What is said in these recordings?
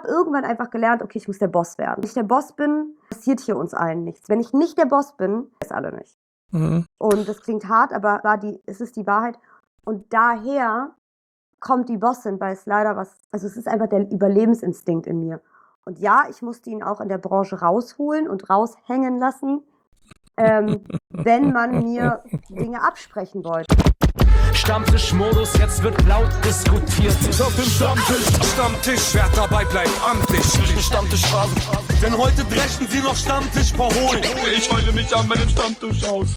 habe irgendwann einfach gelernt, okay, ich muss der Boss werden. Wenn ich der Boss bin, passiert hier uns allen nichts. Wenn ich nicht der Boss bin, ist alle nicht. Und das klingt hart, aber es ist die Wahrheit. Und daher kommt die Bossin, weil es leider es ist einfach der Überlebensinstinkt in mir. Und ja, ich musste ihn auch in der Branche rausholen und raushängen lassen, wenn man mir Dinge absprechen wollte. Stammtischmodus, jetzt wird laut diskutiert. Ist auf dem Stammtisch, wer dabei bleibt, amtlich. Stammtischphase, denn heute brechen sie noch Stammtisch verholen. Ich heule mich an meinem Stammtisch aus.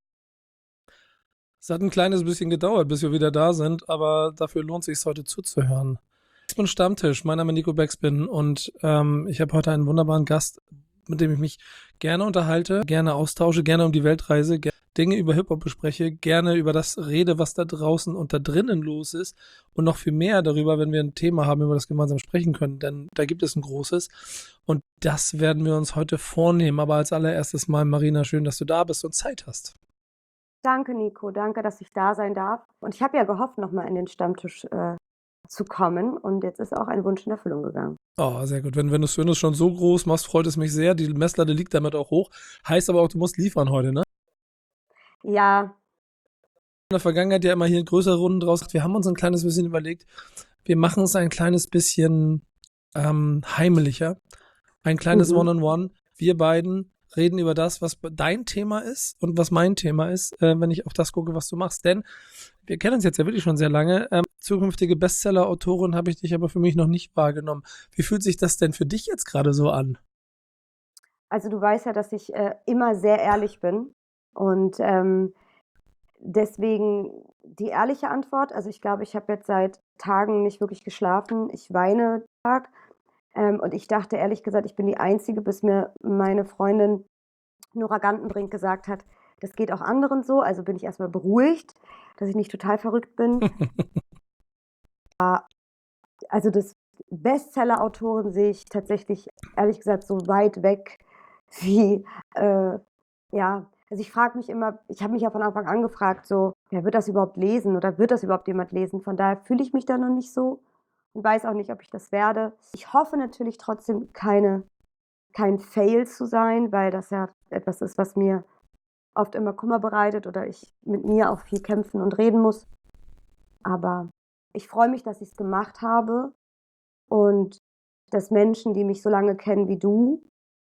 Es hat ein kleines bisschen gedauert, bis wir wieder da sind, aber dafür lohnt es sich heute zuzuhören. Ich bin Stammtisch, mein Name ist Nico Backspin und ich habe heute einen wunderbaren Gast, mit dem ich mich gerne unterhalte, gerne austausche, gerne um die Welt reise, Dinge über Hip-Hop bespreche, gerne über das rede, was da draußen und da drinnen los ist und noch viel mehr darüber, wenn wir ein Thema haben, über das gemeinsam sprechen können, denn da gibt es ein großes und das werden wir uns heute vornehmen. Aber als allererstes mal, Marina, schön, dass du da bist und Zeit hast. Danke, Nico, danke, dass ich da sein darf. Und ich habe ja gehofft, nochmal in den Stammtisch zu kommen und jetzt ist auch ein Wunsch in Erfüllung gegangen. Oh, sehr gut. Wenn du es schon so groß machst, freut es mich sehr. Die Messlatte liegt damit auch hoch. Heißt aber auch, du musst liefern heute, ne? Ja. In der Vergangenheit ja immer hier größere Runden draus. Wir haben uns ein kleines bisschen überlegt, wir machen es ein kleines bisschen heimlicher. Ein kleines One-on-One. Wir beiden reden über das, was dein Thema ist und was mein Thema ist, wenn ich auf das gucke, was du machst. Denn wir kennen uns jetzt ja wirklich schon sehr lange. Zukünftige Bestseller-Autorin habe ich dich aber für mich noch nicht wahrgenommen. Wie fühlt sich das denn für dich jetzt gerade so an? Also du weißt ja, dass ich immer sehr ehrlich bin und deswegen die ehrliche Antwort. Also ich glaube, ich habe jetzt seit Tagen nicht wirklich geschlafen. Ich weine Tag. Und ich dachte ehrlich gesagt, ich bin die Einzige, bis mir meine Freundin Nora Gantenbrink gesagt hat, das geht auch anderen so. Also bin ich erstmal beruhigt, dass ich nicht total verrückt bin. Also das Bestseller-Autoren sehe ich tatsächlich, ehrlich gesagt, so weit weg wie, also ich frage mich immer, ich habe mich ja von Anfang an gefragt, so, wer wird das überhaupt lesen oder wird das überhaupt jemand lesen? Von daher fühle ich mich da noch nicht so. Und weiß auch nicht, ob ich das werde. Ich hoffe natürlich trotzdem, kein Fail zu sein, weil das ja etwas ist, was mir oft immer Kummer bereitet oder ich mit mir auch viel kämpfen und reden muss. Aber ich freue mich, dass ich es gemacht habe und dass Menschen, die mich so lange kennen wie du,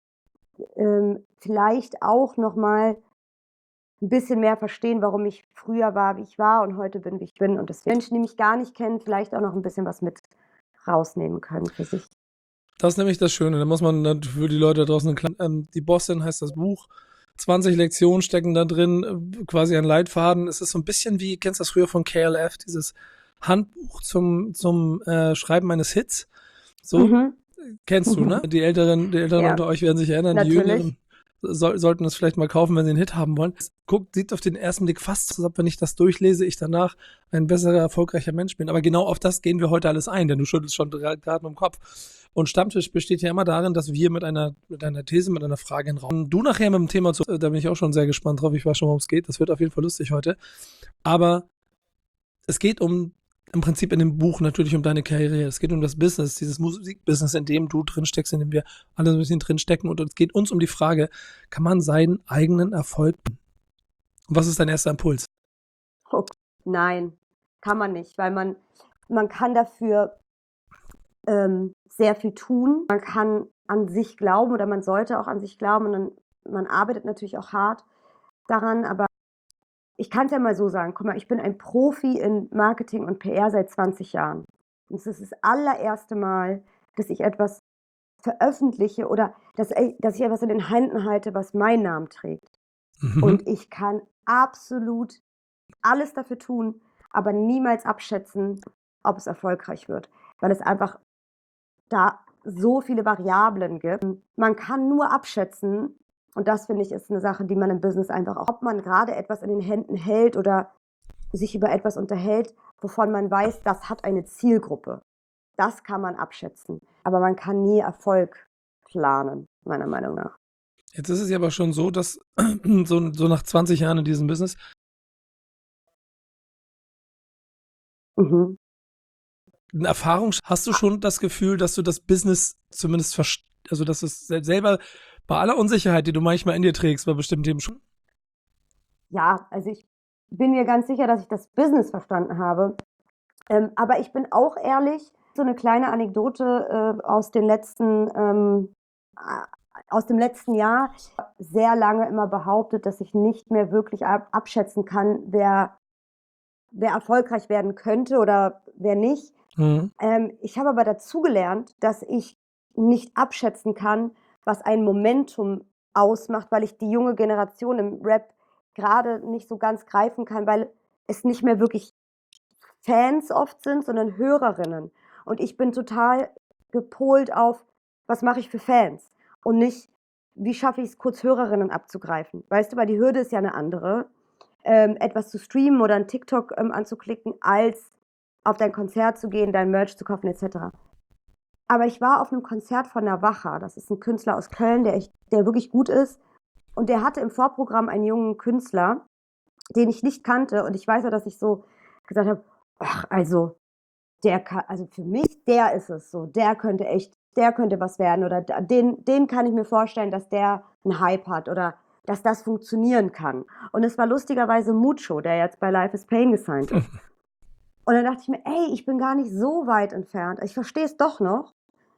vielleicht auch nochmal ein bisschen mehr verstehen, warum ich früher war, wie ich war und heute bin, wie ich bin. Und dass Menschen, die mich gar nicht kennen, vielleicht auch noch ein bisschen was mit rausnehmen können für sich. Das ist nämlich das Schöne. Da muss man für die Leute da draußen, die Bossin heißt das Buch, 20 Lektionen stecken da drin, quasi ein Leitfaden. Es ist so ein bisschen wie, kennst du das früher von KLF, dieses Handbuch zum Schreiben eines Hits? So, kennst du, ne? Die Älteren Ja. unter euch werden sich erinnern, Natürlich. Die Jüngeren sollten es vielleicht mal kaufen, wenn sie einen Hit haben wollen. Sieht auf den ersten Blick fast so, als ob, wenn ich das durchlese, ich danach ein besserer, erfolgreicher Mensch bin. Aber genau auf das gehen wir heute alles ein, denn du schüttelst schon gerade im Kopf. Und Stammtisch besteht ja immer darin, dass wir mit einer These, mit einer Frage in den Raum. Du nachher mit dem Thema, da bin ich auch schon sehr gespannt drauf. Ich weiß schon, worum es geht. Das wird auf jeden Fall lustig heute. Aber es geht im Prinzip in dem Buch natürlich um deine Karriere. Es geht um das Business, dieses Musikbusiness, in dem du drin steckst, in dem wir alle so ein bisschen drin stecken. Und es geht uns um die Frage, kann man seinen eigenen Erfolg? Und was ist dein erster Impuls? Oh, nein, kann man nicht, weil man kann dafür sehr viel tun. Man kann an sich glauben oder man sollte auch an sich glauben und dann, man arbeitet natürlich auch hart daran, aber ich kann es ja mal so sagen, guck mal, ich bin ein Profi in Marketing und PR seit 20 Jahren. Und es ist das allererste Mal, dass ich etwas veröffentliche oder dass ich etwas in den Händen halte, was meinen Namen trägt. Und ich kann absolut alles dafür tun, aber niemals abschätzen, ob es erfolgreich wird, weil es einfach da so viele Variablen gibt. Man kann nur abschätzen, und das, finde ich, ist eine Sache, die man im Business einfach auch, ob man gerade etwas in den Händen hält oder sich über etwas unterhält, wovon man weiß, das hat eine Zielgruppe. Das kann man abschätzen. Aber man kann nie Erfolg planen, meiner Meinung nach. Jetzt ist es ja aber schon so, dass so nach 20 Jahren in diesem Business eine Erfahrung, hast du schon das Gefühl, dass du das Business zumindest also dass es selber bei aller Unsicherheit, die du manchmal in dir trägst, bei bestimmten Themen schon? Ja, also ich bin mir ganz sicher, dass ich das Business verstanden habe. Aber ich bin auch ehrlich, so eine kleine Anekdote aus dem letzten Jahr. Ich habe sehr lange immer behauptet, dass ich nicht mehr wirklich abschätzen kann, wer erfolgreich werden könnte oder wer nicht. Mhm. Ich habe aber dazugelernt, dass ich nicht abschätzen kann, was ein Momentum ausmacht, weil ich die junge Generation im Rap gerade nicht so ganz greifen kann, weil es nicht mehr wirklich Fans oft sind, sondern Hörerinnen. Und ich bin total gepolt auf, was mache ich für Fans und nicht, wie schaffe ich es, kurz Hörerinnen abzugreifen. Weißt du, weil die Hürde ist ja eine andere, etwas zu streamen oder ein TikTok anzuklicken, als auf dein Konzert zu gehen, dein Merch zu kaufen etc. Aber ich war auf einem Konzert von Navaja. Das ist ein Künstler aus Köln, der wirklich gut ist. Und der hatte im Vorprogramm einen jungen Künstler, den ich nicht kannte. Und ich weiß ja, dass ich so gesagt habe, ach, also für mich, der ist es so. Der könnte was werden. Oder den kann ich mir vorstellen, dass der einen Hype hat oder dass das funktionieren kann. Und es war lustigerweise Mucho, der jetzt bei Life is Pain gesigned ist. Und dann dachte ich mir, ey, ich bin gar nicht so weit entfernt. Ich verstehe es doch noch.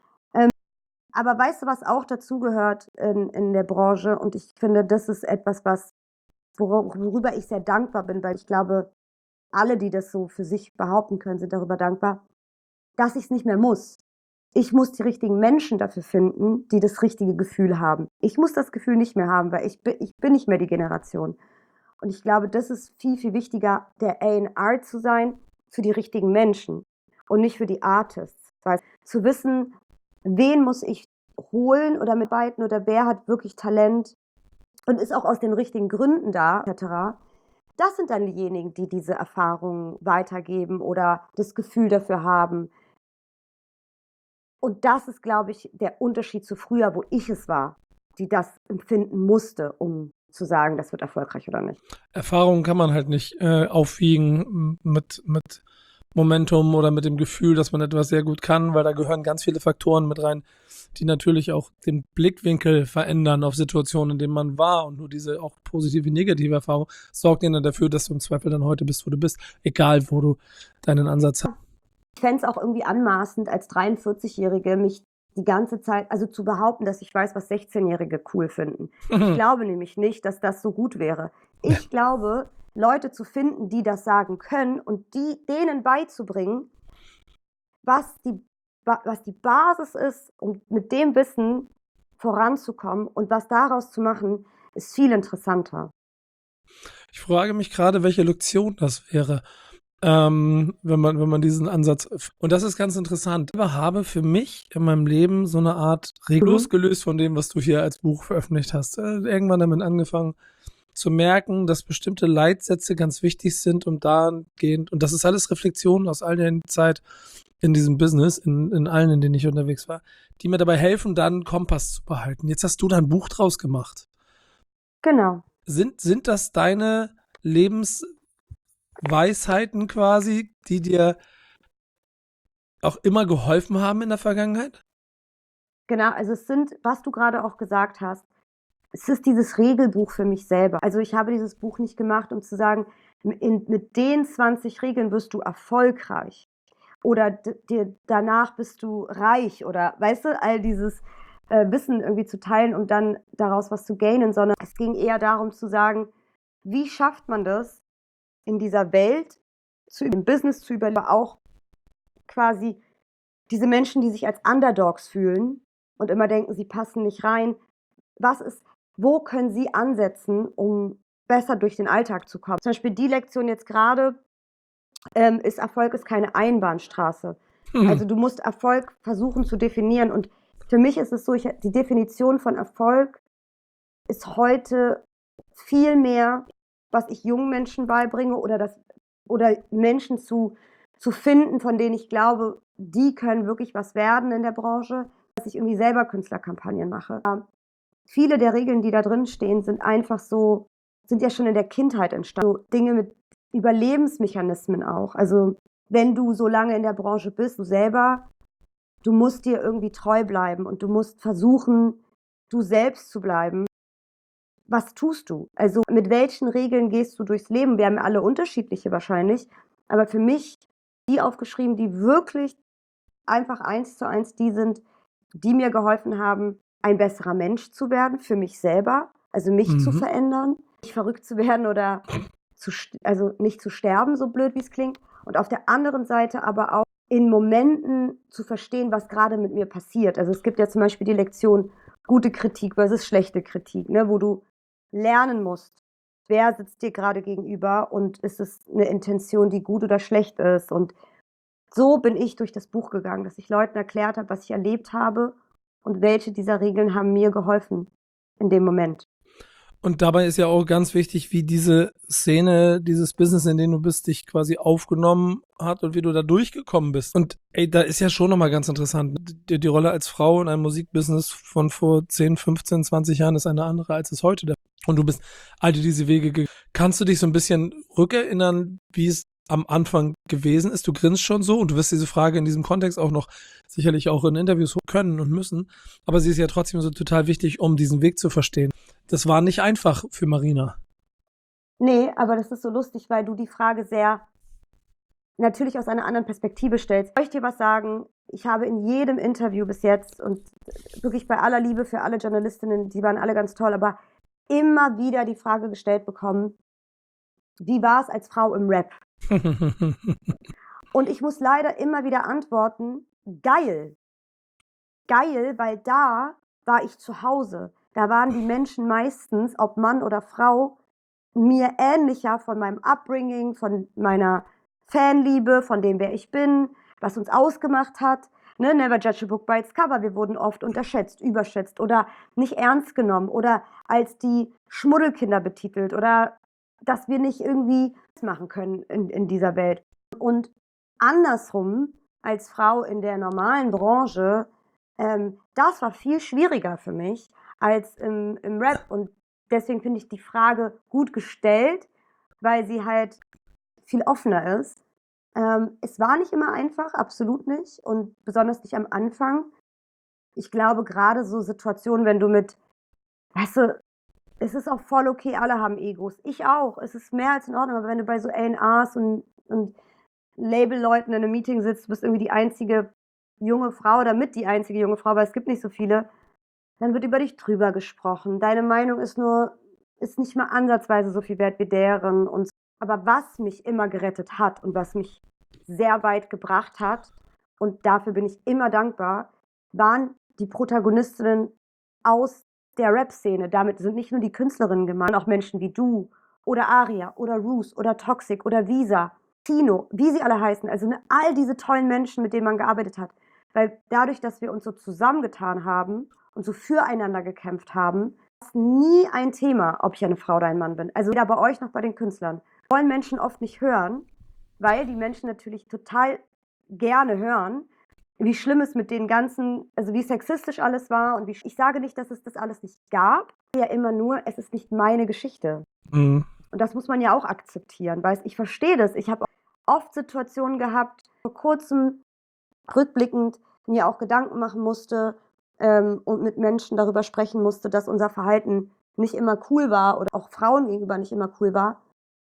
Aber weißt du, was auch dazugehört in der Branche? Und ich finde, das ist etwas, worüber ich sehr dankbar bin, weil ich glaube, alle, die das so für sich behaupten können, sind darüber dankbar, dass ich es nicht mehr muss. Ich muss die richtigen Menschen dafür finden, die das richtige Gefühl haben. Ich muss das Gefühl nicht mehr haben, weil ich bin nicht mehr die Generation. Und ich glaube, das ist viel, viel wichtiger, der A&R zu sein für die richtigen Menschen und nicht für die Artists. Weil zu wissen, wen muss ich holen oder mitarbeiten oder wer hat wirklich Talent und ist auch aus den richtigen Gründen da, etc. Das sind dann diejenigen, die diese Erfahrungen weitergeben oder das Gefühl dafür haben. Und das ist, glaube ich, der Unterschied zu früher, wo ich es war, die das empfinden musste, um zu sagen, das wird erfolgreich oder nicht. Erfahrungen kann man halt nicht aufwiegen mit Momentum oder mit dem Gefühl, dass man etwas sehr gut kann, weil da gehören ganz viele Faktoren mit rein, die natürlich auch den Blickwinkel verändern auf Situationen, in denen man war, und nur diese auch positive, negative Erfahrung sorgt dann dafür, dass du im Zweifel dann heute bist, wo du bist, egal wo du deinen Ansatz hast. Ich fände es auch irgendwie anmaßend, als 43-Jährige mich die ganze Zeit, also zu behaupten, dass ich weiß, was 16-Jährige cool finden. Ich glaube nämlich nicht, dass das so gut wäre. Ich glaube, Leute zu finden, die das sagen können und denen beizubringen, was die Basis ist, um mit dem Wissen voranzukommen und was daraus zu machen, ist viel interessanter. Ich frage mich gerade, welche Lektion das wäre, wenn man diesen Ansatz, und das ist ganz interessant. Ich habe für mich in meinem Leben so eine Art Regel losgelöst von dem, was du hier als Buch veröffentlicht hast. Irgendwann damit angefangen zu merken, dass bestimmte Leitsätze ganz wichtig sind, um dahingehend, und das ist alles Reflexion aus all der Zeit in diesem Business, in allen, in denen ich unterwegs war, die mir dabei helfen, dann einen Kompass zu behalten. Jetzt hast du da ein Buch draus gemacht. Genau. Sind das deine Lebensweisheiten quasi, die dir auch immer geholfen haben in der Vergangenheit? Genau, also es sind, was du gerade auch gesagt hast, es ist dieses Regelbuch für mich selber. Also ich habe dieses Buch nicht gemacht, um zu sagen, mit den 20 Regeln wirst du erfolgreich oder danach bist du reich oder, weißt du, all dieses Wissen irgendwie zu teilen und dann daraus was zu gainen, sondern es ging eher darum zu sagen, wie schafft man das in dieser Welt, im Business zu überleben, aber auch quasi diese Menschen, die sich als Underdogs fühlen und immer denken, sie passen nicht rein, wo können sie ansetzen, um besser durch den Alltag zu kommen? Zum Beispiel die Lektion jetzt gerade ist, Erfolg ist keine Einbahnstraße. Also du musst Erfolg versuchen zu definieren. Und für mich ist es so, die Definition von Erfolg ist heute viel mehr, was ich jungen Menschen beibringe oder Menschen zu finden, von denen ich glaube, die können wirklich was werden in der Branche, dass ich irgendwie selber Künstlerkampagnen mache. Viele der Regeln, die da drin stehen, sind ja schon in der Kindheit entstanden. So Dinge mit Überlebensmechanismen auch. Also wenn du so lange in der Branche bist, du musst dir irgendwie treu bleiben und du musst versuchen, du selbst zu bleiben. Was tust du? Also mit welchen Regeln gehst du durchs Leben? Wir haben alle unterschiedliche wahrscheinlich, aber für mich die aufgeschrieben, die wirklich einfach 1:1 die sind, die mir geholfen haben, ein besserer Mensch zu werden für mich selber, also mich zu verändern, nicht verrückt zu werden oder also nicht zu sterben, so blöd wie es klingt. Und auf der anderen Seite aber auch in Momenten zu verstehen, was gerade mit mir passiert. Also es gibt ja zum Beispiel die Lektion gute Kritik versus schlechte Kritik, ne, wo du lernen musst, wer sitzt dir gerade gegenüber und ist es eine Intention, die gut oder schlecht ist. Und so bin ich durch das Buch gegangen, dass ich Leuten erklärt habe, was ich erlebt habe und welche dieser Regeln haben mir geholfen in dem Moment. Und dabei ist ja auch ganz wichtig, wie diese Szene, dieses Business, in dem du bist, dich quasi aufgenommen hat und wie du da durchgekommen bist. Und da ist ja schon nochmal ganz interessant. Die Rolle als Frau in einem Musikbusiness von vor 10, 15, 20 Jahren ist eine andere, als es heute der. Und du bist all diese Wege gegangen. Kannst du dich so ein bisschen rückerinnern, wie es am Anfang gewesen ist? Du grinst schon so und du wirst diese Frage in diesem Kontext auch noch sicherlich auch in Interviews können und müssen. Aber sie ist ja trotzdem so total wichtig, um diesen Weg zu verstehen. Das war nicht einfach für Marina. Nee, aber das ist so lustig, weil du die Frage sehr natürlich aus einer anderen Perspektive stellst. Soll ich dir was sagen? Ich habe in jedem Interview bis jetzt und wirklich bei aller Liebe für alle Journalistinnen, die waren alle ganz toll, aber immer wieder die Frage gestellt bekommen, wie war es als Frau im Rap? Und ich muss leider immer wieder antworten, geil. Geil, weil da war ich zu Hause. Da waren die Menschen meistens, ob Mann oder Frau, mir ähnlicher von meinem Upbringing, von meiner Fanliebe, von dem, wer ich bin, was uns ausgemacht hat. Ne? Never judge a book by its cover. Wir wurden oft unterschätzt, überschätzt oder nicht ernst genommen oder als die Schmuddelkinder betitelt oder dass wir nicht irgendwie machen können in dieser Welt. Und andersrum, als Frau in der normalen Branche, das war viel schwieriger für mich als im Rap. Und deswegen finde ich die Frage gut gestellt, weil sie halt viel offener ist. Es war nicht immer einfach, absolut nicht. Und besonders nicht am Anfang. Ich glaube, gerade so Situationen, wenn du weißt du, es ist auch voll okay, alle haben Egos. Ich auch. Es ist mehr als in Ordnung. Aber wenn du bei so A&Rs und Labelleuten in einem Meeting sitzt, du bist irgendwie die einzige junge Frau oder mit die einzige junge Frau, weil es gibt nicht so viele, dann wird über dich drüber gesprochen. Deine Meinung ist nicht mal ansatzweise so viel wert wie deren. Aber was mich immer gerettet hat und was mich sehr weit gebracht hat, und dafür bin ich immer dankbar, waren die Protagonistinnen aus der Rap-Szene. Damit sind nicht nur die Künstlerinnen gemeint, auch Menschen wie du oder Aria oder Roos oder Toxic oder Visa, Tino, wie sie alle heißen. Also all diese tollen Menschen, mit denen man gearbeitet hat. Weil dadurch, dass wir uns so zusammengetan haben und so füreinander gekämpft haben, ist nie ein Thema, ob ich eine Frau oder ein Mann bin. Also weder bei euch noch bei den Künstlern. Wollen Menschen oft nicht hören, weil die Menschen natürlich total gerne hören, wie schlimm es mit den ganzen, also wie sexistisch alles war und ich sage nicht, dass es das alles nicht gab, ja immer nur, es ist nicht meine Geschichte. Und das muss man ja auch akzeptieren, weil ich verstehe das. Ich habe oft Situationen gehabt, vor kurzem rückblickend mir auch Gedanken machen musste und mit Menschen darüber sprechen musste, dass unser Verhalten nicht immer cool war oder auch Frauen gegenüber nicht immer cool war.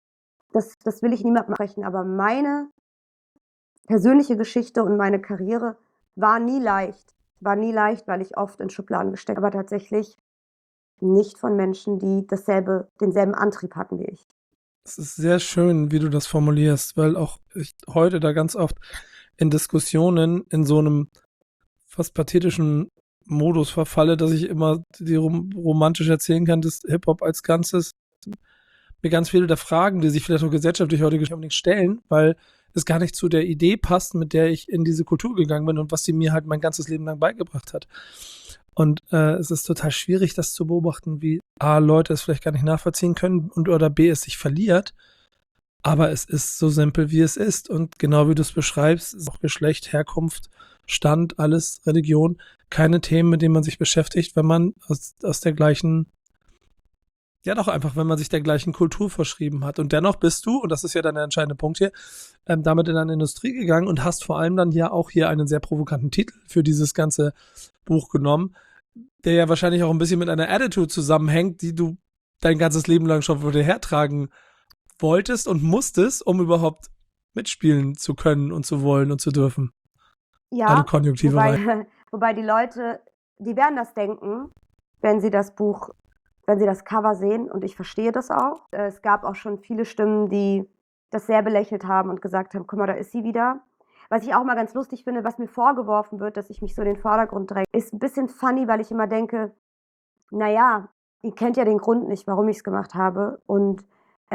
Das will ich niemandem sprechen, aber meine persönliche Geschichte und meine Karriere war nie leicht, weil ich oft in Schubladen gesteckt, aber tatsächlich nicht von Menschen, die denselben Antrieb hatten wie ich. Es ist sehr schön, wie du das formulierst, weil auch ich heute da ganz oft in Diskussionen in so einem fast pathetischen Modus verfalle, dass ich immer die romantisch erzählen kann, dass Hip-Hop als Ganzes mir ganz viele der Fragen, die sich vielleicht auch gesellschaftlich heute unbedingt stellen, weil es gar nicht zu der Idee passt, mit der ich in diese Kultur gegangen bin und was sie mir halt mein ganzes Leben lang beigebracht hat. Und es ist total schwierig, das zu beobachten, wie A, Leute es vielleicht gar nicht nachvollziehen können und oder B, es sich verliert. Aber es ist so simpel, wie es ist. Und genau wie du es beschreibst, ist auch Geschlecht, Herkunft, Stand, alles, Religion, keine Themen, mit denen man sich beschäftigt, wenn man aus der gleichen Ja, doch einfach, wenn man sich der gleichen Kultur verschrieben hat. Und dennoch bist du, und das ist ja dann der entscheidende Punkt hier, damit in eine Industrie gegangen und hast vor allem dann ja auch hier einen sehr provokanten Titel für dieses ganze Buch genommen, der ja wahrscheinlich auch ein bisschen mit einer Attitude zusammenhängt, die du dein ganzes Leben lang schon vor dir hertragen wolltest und musstest, um überhaupt mitspielen zu können und zu wollen und zu dürfen. Alle Ja, Konjunktive rein. wobei die Leute, die werden das denken, wenn sie das Cover sehen, und ich verstehe das auch. Es gab auch schon viele Stimmen, die das sehr belächelt haben und gesagt haben, guck mal, da ist sie wieder. Was ich auch mal ganz lustig finde, was mir vorgeworfen wird, dass ich mich so in den Vordergrund dränge, ist ein bisschen funny, weil ich immer denke, naja, ihr kennt ja den Grund nicht, warum ich es gemacht habe, und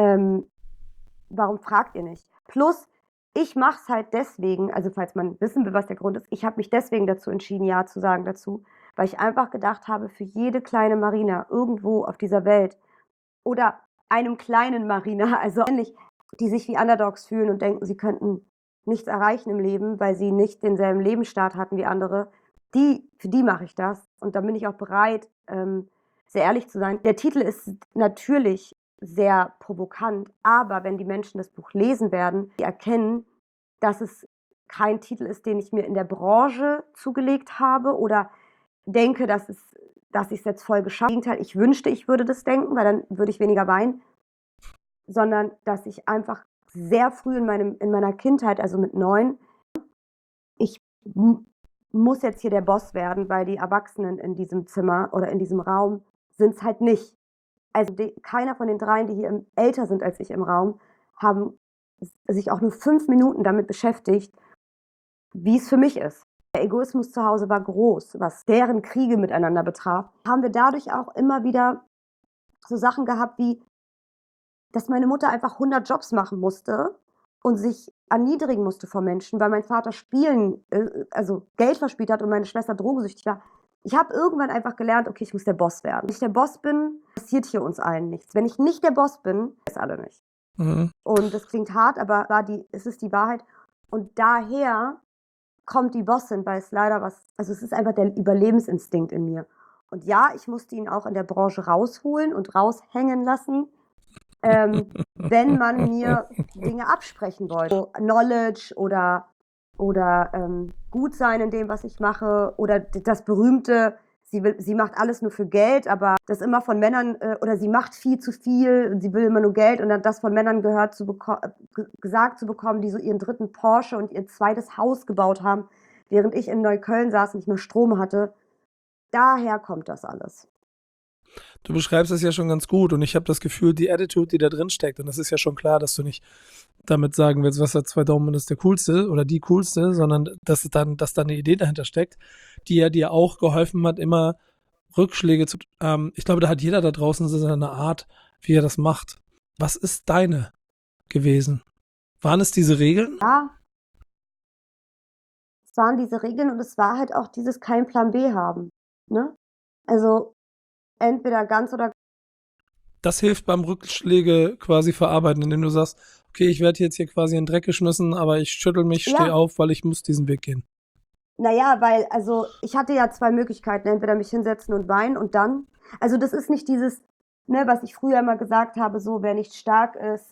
warum fragt ihr nicht? Plus, ich mache es halt deswegen, also falls man wissen will, was der Grund ist, ich habe mich deswegen dazu entschieden, Ja zu sagen dazu, weil ich einfach gedacht habe, für jede kleine Marina irgendwo auf dieser Welt oder einem kleinen Marina, also ähnlich, die sich wie Underdogs fühlen und denken, sie könnten nichts erreichen im Leben, weil sie nicht denselben Lebensstart hatten wie andere, für die mache ich das. Und da bin ich auch bereit, sehr ehrlich zu sein. Der Titel ist natürlich sehr provokant, aber wenn die Menschen das Buch lesen werden, die erkennen, dass es kein Titel ist, den ich mir in der Branche zugelegt habe oder denke, dass ich es jetzt voll geschafft habe. Im Gegenteil, ich wünschte, ich würde das denken, weil dann würde ich weniger weinen, sondern dass ich einfach sehr früh in meiner Kindheit, also mit 9, ich muss jetzt hier der Boss werden, weil die Erwachsenen in diesem Zimmer oder in diesem Raum sind es halt nicht. Also keiner von den 3, die hier älter sind als ich im Raum, haben sich auch nur 5 Minuten damit beschäftigt, wie es für mich ist. Der Egoismus zu Hause war groß, was deren Kriege miteinander betraf. Haben wir dadurch auch immer wieder so Sachen gehabt wie, dass meine Mutter einfach 100 Jobs machen musste und sich erniedrigen musste vor Menschen, weil mein Vater also Geld verspielt hat und meine Schwester drogensüchtig war. Ich habe irgendwann einfach gelernt, okay, ich muss der Boss werden. Wenn ich der Boss bin, passiert hier uns allen nichts. Wenn ich nicht der Boss bin, ist alle nicht. Mhm. Und das klingt hart, aber es ist die Wahrheit. Und daher kommt die Bossin, weil es leider also es ist einfach der Überlebensinstinkt in mir. Und ja, ich musste ihn auch in der Branche rausholen und raushängen lassen, wenn man mir Dinge absprechen wollte. So Knowledge oder gut sein in dem, was ich mache, oder das berühmte, sie macht alles nur für Geld, aber das immer von Männern, oder sie macht viel zu viel und sie will immer nur Geld, und dann das von Männern gesagt zu bekommen, die so ihren 3. Porsche und ihr 2. Haus gebaut haben, während ich in Neukölln saß und nicht mehr Strom hatte. Daher kommt das alles. Du beschreibst es ja schon ganz gut und ich habe das Gefühl, die Attitude, die da drin steckt, und das ist ja schon klar, dass du nicht damit sagen willst, was hat 2 Daumen ist der coolste oder die coolste, sondern dass da eine Idee dahinter steckt, die ja dir auch geholfen hat, immer Rückschläge zu. Ich glaube, da hat jeder da draußen so seine Art, wie er das macht. Was ist deine gewesen? Waren es diese Regeln? Ja, es waren diese Regeln und es war halt auch dieses kein Plan B haben. Ne? Also entweder ganz oder. Das hilft beim Rückschläge quasi verarbeiten, indem du sagst, okay, ich werde jetzt hier quasi in den Dreck geschmissen, aber ich schüttel mich, stehe auf, weil ich muss diesen Weg gehen. Naja, weil, also ich hatte ja 2 Möglichkeiten, entweder mich hinsetzen und weinen und dann, also das ist nicht dieses, ne, was ich früher immer gesagt habe, so, wer nicht stark ist,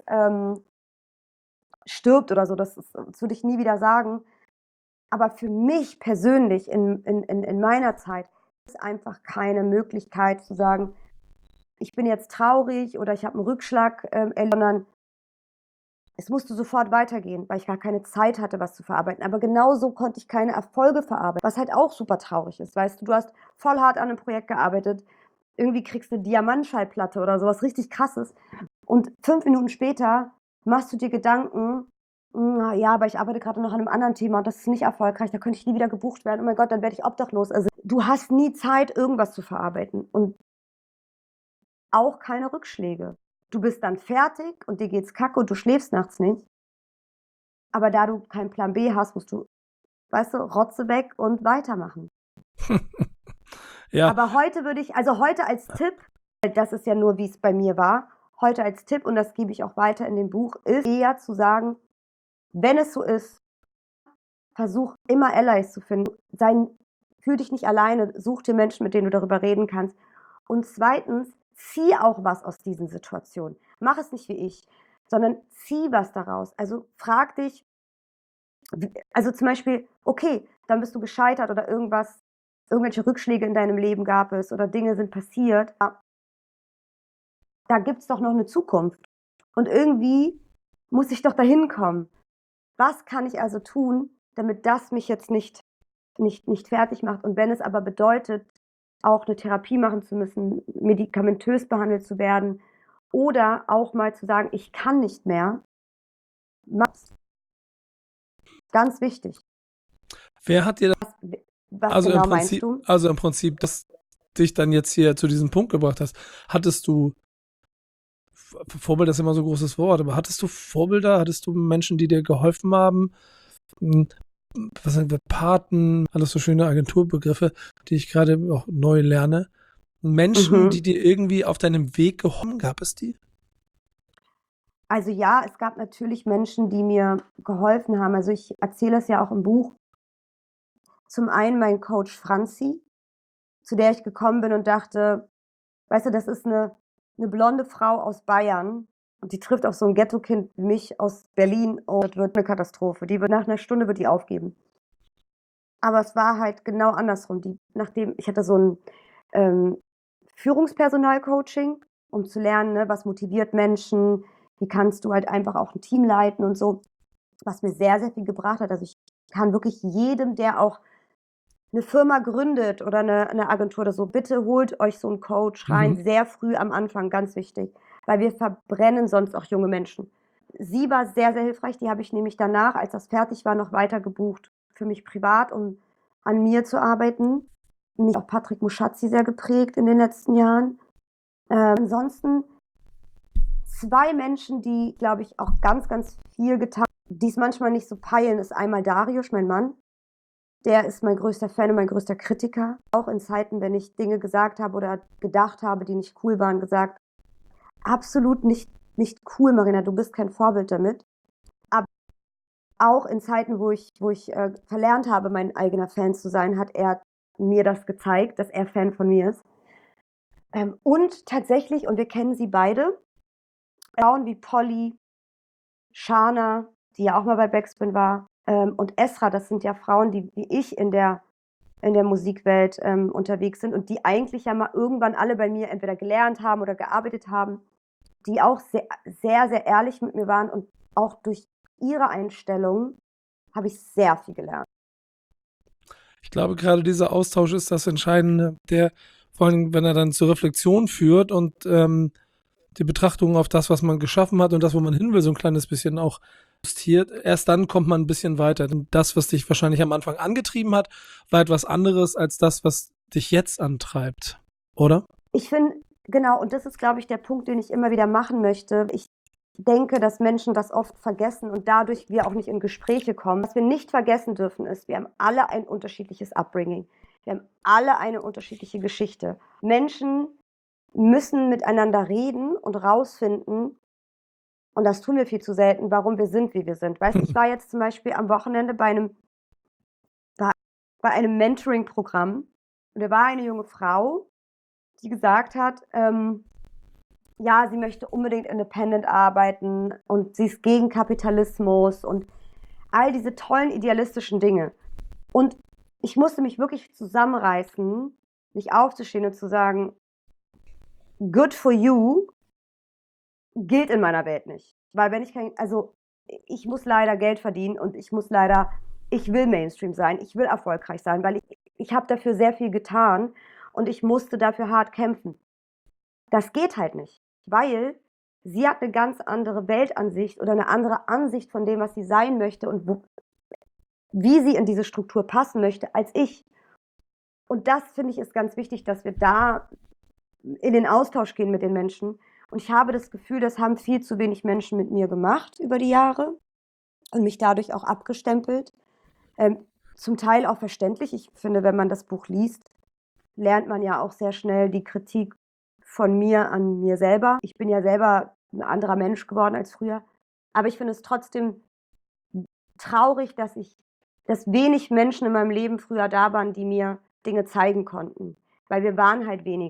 stirbt oder so, das würde ich nie wieder sagen. Aber für mich persönlich in meiner Zeit ist einfach keine Möglichkeit zu sagen, ich bin jetzt traurig oder ich habe einen Rückschlag erlebt, sondern es musste sofort weitergehen, weil ich gar keine Zeit hatte, was zu verarbeiten. Aber genauso konnte ich keine Erfolge verarbeiten, was halt auch super traurig ist. Weißt du, hast voll hart an einem Projekt gearbeitet, irgendwie kriegst du eine Diamantschallplatte oder sowas richtig Krasses und 5 Minuten später machst du dir Gedanken, ja, aber ich arbeite gerade noch an einem anderen Thema und das ist nicht erfolgreich, da könnte ich nie wieder gebucht werden, oh mein Gott, dann werde ich obdachlos. Also du hast nie Zeit, irgendwas zu verarbeiten und auch keine Rückschläge. Du bist dann fertig und dir geht's kacke und du schläfst nachts nicht. Aber da du keinen Plan B hast, musst du, weißt du, Rotze weg und weitermachen. Ja. Aber heute heute als Tipp, das ist ja nur, wie es bei mir war, heute als Tipp, und das gebe ich auch weiter in dem Buch, ist eher zu sagen, wenn es so ist, versuch immer Allies zu finden. Fühl dich nicht alleine, such dir Menschen, mit denen du darüber reden kannst. Und zweitens, zieh auch was aus diesen Situationen. Mach es nicht wie ich, sondern zieh was daraus. Also frag dich, also zum Beispiel, okay, dann bist du gescheitert oder irgendwelche Rückschläge in deinem Leben gab es oder Dinge sind passiert. Da gibt es doch noch eine Zukunft. Und irgendwie muss ich doch dahin kommen. Was kann ich also tun, damit das mich jetzt nicht fertig macht? Und wenn es aber bedeutet, auch eine Therapie machen zu müssen, medikamentös behandelt zu werden oder auch mal zu sagen, ich kann nicht mehr, mach's. Ganz wichtig. Wer hat dir Was also genau meinst du? im Prinzip, das dich dann jetzt hier zu diesem Punkt gebracht hast, hattest du Vorbild ist immer so ein großes Wort, aber hattest du Vorbilder? Hattest du Menschen, die dir geholfen haben? Was sind wir, Paten? Alles so schöne Agenturbegriffe, die ich gerade auch neu lerne. Menschen, die dir irgendwie auf deinem Weg geholfen, gab es die? Also ja, es gab natürlich Menschen, die mir geholfen haben. Also ich erzähle es ja auch im Buch. Zum einen mein Coach Franzi, zu der ich gekommen bin und dachte, weißt du, das ist eine blonde Frau aus Bayern und die trifft auf so ein Ghetto-Kind wie mich aus Berlin und das wird eine Katastrophe. Nach einer Stunde wird die aufgeben. Aber es war halt genau andersrum. Ich hatte so ein Führungspersonal-Coaching, um zu lernen, ne, was motiviert Menschen, wie kannst du halt einfach auch ein Team leiten und so, was mir sehr, sehr viel gebracht hat. Also ich kann wirklich jedem, der auch eine Firma gründet oder eine Agentur oder so, bitte holt euch so einen Coach rein, sehr früh am Anfang, ganz wichtig, weil wir verbrennen sonst auch junge Menschen. Sie war sehr, sehr hilfreich, die habe ich nämlich danach, als das fertig war, noch weiter gebucht für mich privat, um an mir zu arbeiten. Mich auch Patrick Muschazzi sehr geprägt in den letzten Jahren. Ansonsten 2 Menschen, die, glaube ich, auch ganz, ganz viel getan haben, die es manchmal nicht so peilen, ist einmal Darius, mein Mann. Der ist mein größter Fan und mein größter Kritiker. Auch in Zeiten, wenn ich Dinge gesagt habe oder gedacht habe, die nicht cool waren, gesagt, absolut nicht cool, Marina, du bist kein Vorbild damit. Aber auch in Zeiten, wo ich verlernt habe, mein eigener Fan zu sein, hat er mir das gezeigt, dass er Fan von mir ist. Und tatsächlich, und wir kennen sie beide, Frauen wie Polly, Shana, die ja auch mal bei Backspin war, und Esra, das sind ja Frauen, die wie ich in der Musikwelt unterwegs sind und die eigentlich ja mal irgendwann alle bei mir entweder gelernt haben oder gearbeitet haben, die auch sehr, sehr, sehr ehrlich mit mir waren und auch durch ihre Einstellung habe ich sehr viel gelernt. Ich glaube, gerade dieser Austausch ist das Entscheidende, der vor allem, wenn er dann zur Reflexion führt und die Betrachtung auf das, was man geschaffen hat und das, wo man hin will, so ein kleines bisschen auch justiert. Erst dann kommt man ein bisschen weiter. Denn das, was dich wahrscheinlich am Anfang angetrieben hat, war etwas anderes als das, was dich jetzt antreibt, oder? Ich finde, genau, und das ist, glaube ich, der Punkt, den ich immer wieder machen möchte. Ich denke, dass Menschen das oft vergessen und dadurch wir auch nicht in Gespräche kommen. Was wir nicht vergessen dürfen, ist, wir haben alle ein unterschiedliches Upbringing. Wir haben alle eine unterschiedliche Geschichte. Menschen müssen miteinander reden und rausfinden, und das tun wir viel zu selten, warum wir sind, wie wir sind. Weißt du, ich war jetzt zum Beispiel am Wochenende bei einem Mentoring-Programm und da war eine junge Frau, die gesagt hat, ja, sie möchte unbedingt independent arbeiten und sie ist gegen Kapitalismus und all diese tollen idealistischen Dinge. Und ich musste mich wirklich zusammenreißen, nicht aufzustehen und zu sagen, good for you, gilt in meiner Welt nicht. Weil wenn ich muss leider Geld verdienen und ich will Mainstream sein, ich will erfolgreich sein, weil ich habe dafür sehr viel getan und ich musste dafür hart kämpfen. Das geht halt nicht, weil sie hat eine ganz andere Weltansicht oder eine andere Ansicht von dem, was sie sein möchte und wie sie in diese Struktur passen möchte, als ich. Und das, finde ich, ist ganz wichtig, dass wir da in den Austausch gehen mit den Menschen. Und ich habe das Gefühl, das haben viel zu wenig Menschen mit mir gemacht über die Jahre und mich dadurch auch abgestempelt. Zum Teil auch verständlich. Ich finde, wenn man das Buch liest, lernt man ja auch sehr schnell die Kritik von mir an mir selber. Ich bin ja selber ein anderer Mensch geworden als früher. Aber ich finde es trotzdem traurig, dass wenig Menschen in meinem Leben früher da waren, die mir Dinge zeigen konnten. Weil wir waren halt weniger.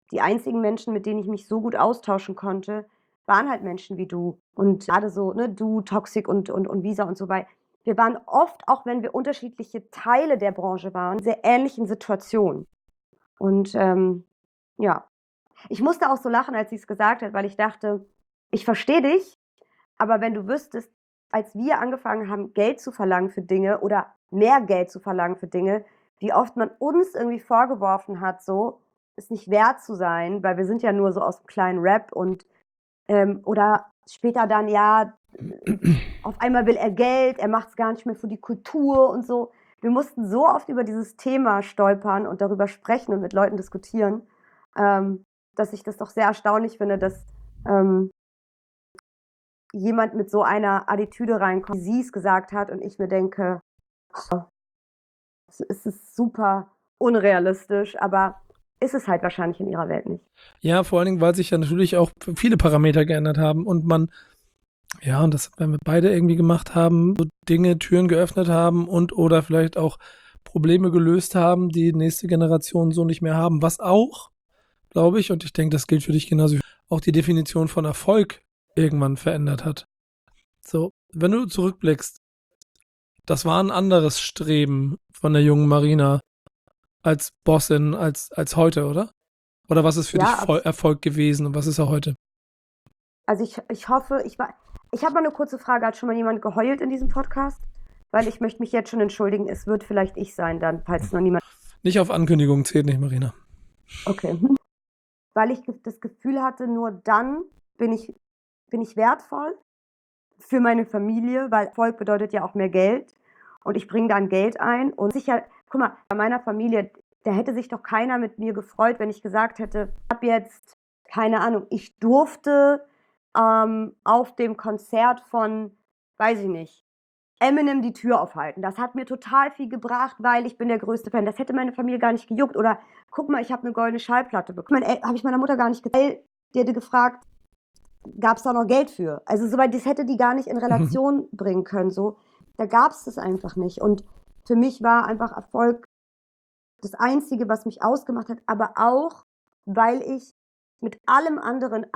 die einzigen Menschen, mit denen ich mich so gut austauschen konnte, waren halt Menschen wie du. Und gerade so, ne, du, Toxic und Visa und so weiter. Wir waren oft, auch wenn wir unterschiedliche Teile der Branche waren, in sehr ähnlichen Situationen. Und ja, ich musste auch so lachen, als sie es gesagt hat, weil ich dachte, ich verstehe dich, aber wenn du wüsstest, als wir angefangen haben, Geld zu verlangen für Dinge oder mehr Geld zu verlangen für Dinge, wie oft man uns irgendwie vorgeworfen hat, so, es nicht wert zu sein, weil wir sind ja nur so aus dem kleinen Rap und oder später dann, ja, auf einmal will er Geld, er macht es gar nicht mehr für die Kultur und so. Wir mussten so oft über dieses Thema stolpern und darüber sprechen und mit Leuten diskutieren, dass ich das doch sehr erstaunlich finde, dass jemand mit so einer Attitüde reinkommt, wie sie es gesagt hat und ich mir denke, es ist super unrealistisch, aber ist es halt wahrscheinlich in ihrer Welt nicht. Ja, vor allen Dingen, weil sich ja natürlich auch viele Parameter geändert haben und man, ja, und das, wenn wir beide irgendwie gemacht haben, so Dinge, Türen geöffnet haben und oder vielleicht auch Probleme gelöst haben, die nächste Generation so nicht mehr haben. Was auch, glaube ich, und ich denke, das gilt für dich genauso, auch die Definition von Erfolg irgendwann verändert hat. So, wenn du zurückblickst, das war ein anderes Streben von der jungen Marina als Bossin, als heute, oder? Oder was ist für dich Erfolg gewesen und was ist er heute? Also ich hoffe, ich habe mal eine kurze Frage, hat schon mal jemand geheult in diesem Podcast? Weil ich möchte mich jetzt schon entschuldigen, es wird vielleicht ich sein dann, falls noch niemand... Nicht auf Ankündigung, zählt nicht, Marina. Okay. Weil ich das Gefühl hatte, nur dann bin ich wertvoll für meine Familie, weil Erfolg bedeutet ja auch mehr Geld und ich bringe dann Geld ein und sicher, guck mal, bei meiner Familie, da hätte sich doch keiner mit mir gefreut, wenn ich gesagt hätte, ich habe jetzt, keine Ahnung, ich durfte auf dem Konzert von, weiß ich nicht, Eminem die Tür aufhalten. Das hat mir total viel gebracht, weil ich bin der größte Fan. Das hätte meine Familie gar nicht gejuckt. Oder guck mal, ich habe eine goldene Schallplatte bekommen. Habe ich meiner Mutter gar nicht geteilt. Die hätte gefragt, gab es da noch Geld für? Also soweit, das hätte die gar nicht in Relation bringen können. So, da gab es das einfach nicht. Und für mich war einfach Erfolg das Einzige, was mich ausgemacht hat. Aber auch, weil ich mit allem anderen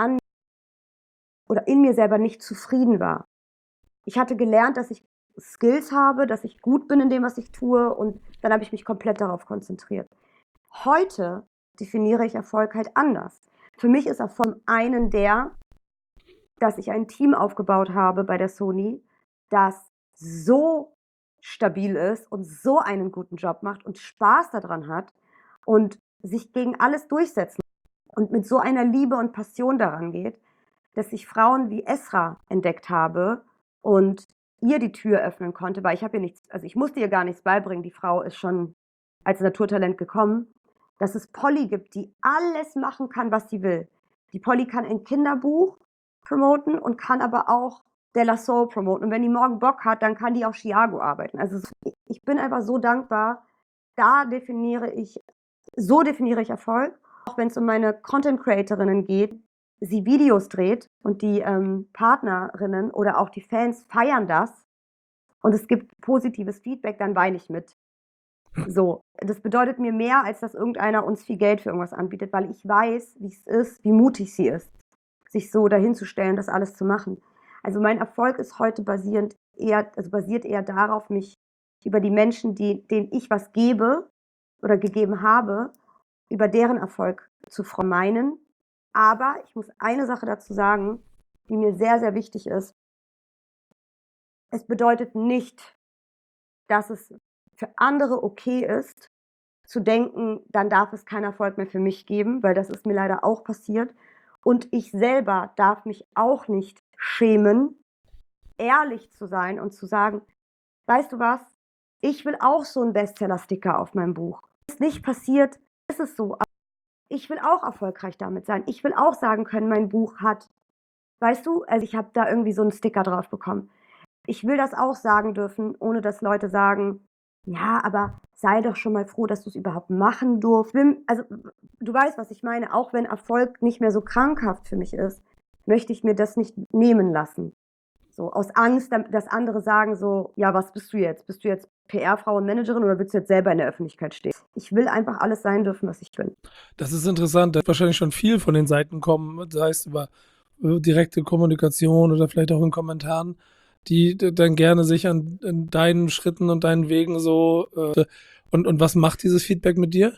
oder in mir selber nicht zufrieden war. Ich hatte gelernt, dass ich Skills habe, dass ich gut bin in dem, was ich tue und dann habe ich mich komplett darauf konzentriert. Heute definiere ich Erfolg halt anders. Für mich ist Erfolg einen dass ich ein Team aufgebaut habe bei der Sony, das so stabil ist und so einen guten Job macht und Spaß daran hat und sich gegen alles durchsetzen und mit so einer Liebe und Passion daran geht, dass ich Frauen wie Esra entdeckt habe und ihr die Tür öffnen konnte, weil ich habe ihr nichts, also ich musste ihr gar nichts beibringen, die Frau ist schon als Naturtalent gekommen, dass es Polly gibt, die alles machen kann, was sie will. Die Polly kann ein Kinderbuch promoten und kann aber auch De La Soul promoten. Und wenn die morgen Bock hat, dann kann die auch Chiago arbeiten. Also ich bin einfach so dankbar, so definiere ich Erfolg. Auch wenn es um meine Content-Creatorinnen geht, sie Videos dreht und die Partnerinnen oder auch die Fans feiern das und es gibt positives Feedback, dann weine ich mit. So, das bedeutet mir mehr, als dass irgendeiner uns viel Geld für irgendwas anbietet, weil ich weiß, wie es ist, wie mutig sie ist, sich so dahinzustellen, das alles zu machen. Also mein Erfolg ist heute basiert eher darauf, mich über die Menschen, denen ich was gebe oder gegeben habe, über deren Erfolg zu freuen. Aber ich muss eine Sache dazu sagen, die mir sehr, sehr wichtig ist. Es bedeutet nicht, dass es für andere okay ist, zu denken, dann darf es keinen Erfolg mehr für mich geben, weil das ist mir leider auch passiert. Und ich selber darf mich auch nicht schämen, ehrlich zu sein und zu sagen, weißt du was, ich will auch so einen Bestseller-Sticker auf meinem Buch. Wenn es nicht passiert, ist es so. Aber ich will auch erfolgreich damit sein. Ich will auch sagen können, mein Buch hat, weißt du, also ich habe da irgendwie so einen Sticker drauf bekommen. Ich will das auch sagen dürfen, ohne dass Leute sagen, ja, aber sei doch schon mal froh, dass du es überhaupt machen durfst. Also du weißt, was ich meine. Auch wenn Erfolg nicht mehr so krankhaft für mich ist, möchte ich mir das nicht nehmen lassen. So aus Angst, dass andere sagen so, ja, was bist du jetzt? Bist du jetzt PR-Frau und Managerin oder willst du jetzt selber in der Öffentlichkeit stehen? Ich will einfach alles sein dürfen, was ich bin. Das ist interessant. Da wird wahrscheinlich schon viel von den Seiten kommen, sei es über direkte Kommunikation oder vielleicht auch in Kommentaren, die dann gerne sich an deinen Schritten und deinen Wegen so und was macht dieses Feedback mit dir?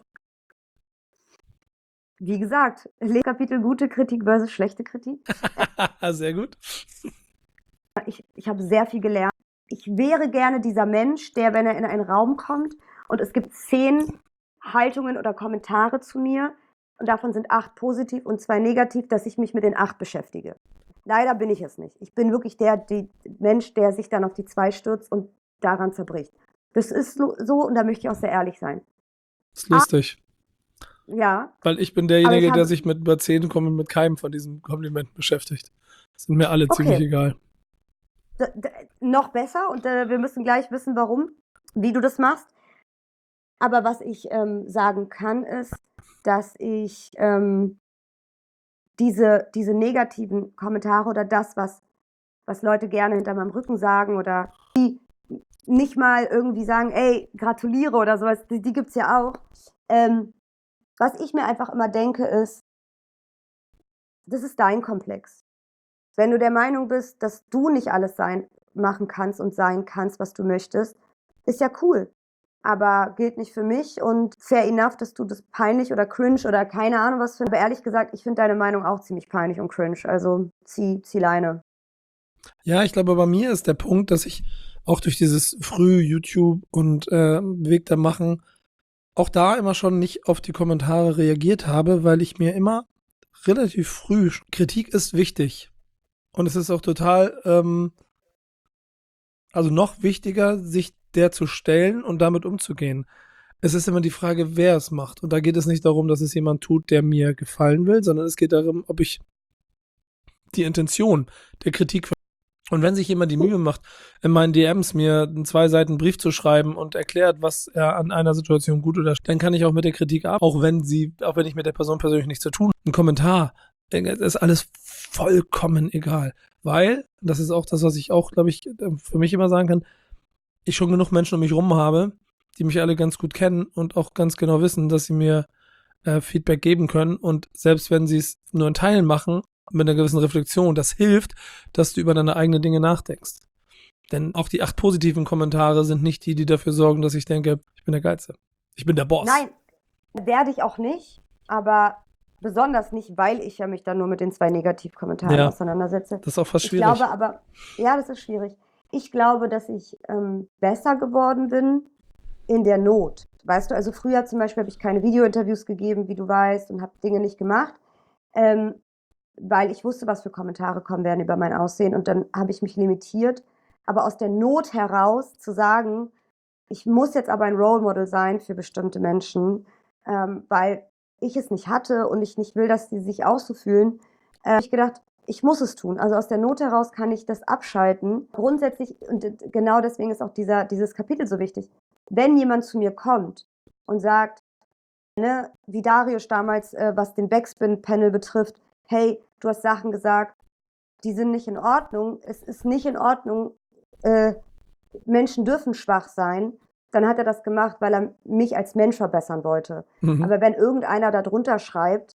Wie gesagt, Kapitel gute Kritik versus schlechte Kritik. Sehr gut. Ich habe sehr viel gelernt. Ich wäre gerne dieser Mensch, der, wenn er in einen Raum kommt und es gibt 10 Haltungen oder Kommentare zu mir und davon sind 8 positiv und 2 negativ, dass ich mich mit den 8 beschäftige. Leider bin ich es nicht. Ich bin wirklich der Mensch, der sich dann auf die 2 stürzt und daran zerbricht. Das ist so und da möchte ich auch sehr ehrlich sein. Das ist lustig. Ja. Weil ich bin derjenige, der sich mit 10 mit keinem von diesen Komplimenten beschäftigt. Das sind mir alle ziemlich egal. Noch besser und wir müssen gleich wissen, warum, wie du das machst. Aber was ich sagen kann, ist, dass ich diese negativen Kommentare oder das, was Leute gerne hinter meinem Rücken sagen oder die nicht mal irgendwie sagen, ey, gratuliere oder sowas, die gibt's ja auch. Was ich mir einfach immer denke ist, das ist dein Komplex. Wenn du der Meinung bist, dass du nicht alles machen kannst und sein kannst, was du möchtest, ist ja cool. Aber gilt nicht für mich und fair enough, dass du das peinlich oder cringe oder keine Ahnung was findest. Aber ehrlich gesagt, ich finde deine Meinung auch ziemlich peinlich und cringe. Also zieh Leine. Ja, ich glaube, bei mir ist der Punkt, dass ich auch durch dieses früh YouTube und Weg da machen, auch da immer schon nicht auf die Kommentare reagiert habe, weil ich mir immer relativ früh, Kritik ist wichtig. Und es ist auch total, also noch wichtiger, sich der zu stellen und damit umzugehen. Es ist immer die Frage, wer es macht. Und da geht es nicht darum, dass es jemand tut, der mir gefallen will, sondern es geht darum, ob ich die Intention der Kritik. Und wenn sich jemand die Mühe macht, in meinen DMs mir 2 Seiten Brief zu schreiben und erklärt, was er an einer Situation gut oder dann kann ich auch mit der Kritik auch wenn ich mit der Person persönlich nichts zu tun habe. Ein Kommentar, ist alles vollkommen egal. Weil, das ist auch das, was ich auch, glaube ich, für mich immer sagen kann, ich schon genug Menschen um mich rum habe, die mich alle ganz gut kennen und auch ganz genau wissen, dass sie mir Feedback geben können. Und selbst wenn sie es nur in Teilen machen, mit einer gewissen Reflexion, das hilft, dass du über deine eigenen Dinge nachdenkst. Denn auch die 8 positiven Kommentare sind nicht die dafür sorgen, dass ich denke, ich bin der Geilste. Ich bin der Boss. Nein, werde ich auch nicht, aber besonders nicht, weil ich ja mich dann nur mit den 2 Negativkommentaren auseinandersetze. Das ist auch fast schwierig. Ich glaube aber, ja, das ist schwierig. Ich glaube, dass ich besser geworden bin in der Not. Weißt du, also früher zum Beispiel habe ich keine Videointerviews gegeben, wie du weißt, und habe Dinge nicht gemacht, weil ich wusste, was für Kommentare kommen werden über mein Aussehen und dann habe ich mich limitiert. Aber aus der Not heraus zu sagen, ich muss jetzt aber ein Role Model sein für bestimmte Menschen, weil ich es nicht hatte und ich nicht will, dass sie sich auch so fühlen, habe ich gedacht, ich muss es tun. Also aus der Not heraus kann ich das abschalten. Grundsätzlich, und genau deswegen ist auch dieses Kapitel so wichtig, wenn jemand zu mir kommt und sagt, ne, wie Darius damals, was den Backspin-Panel betrifft, hey, du hast Sachen gesagt, die sind nicht in Ordnung, es ist nicht in Ordnung, Menschen dürfen schwach sein, dann hat er das gemacht, weil er mich als Mensch verbessern wollte. Mhm. Aber wenn irgendeiner da drunter schreibt,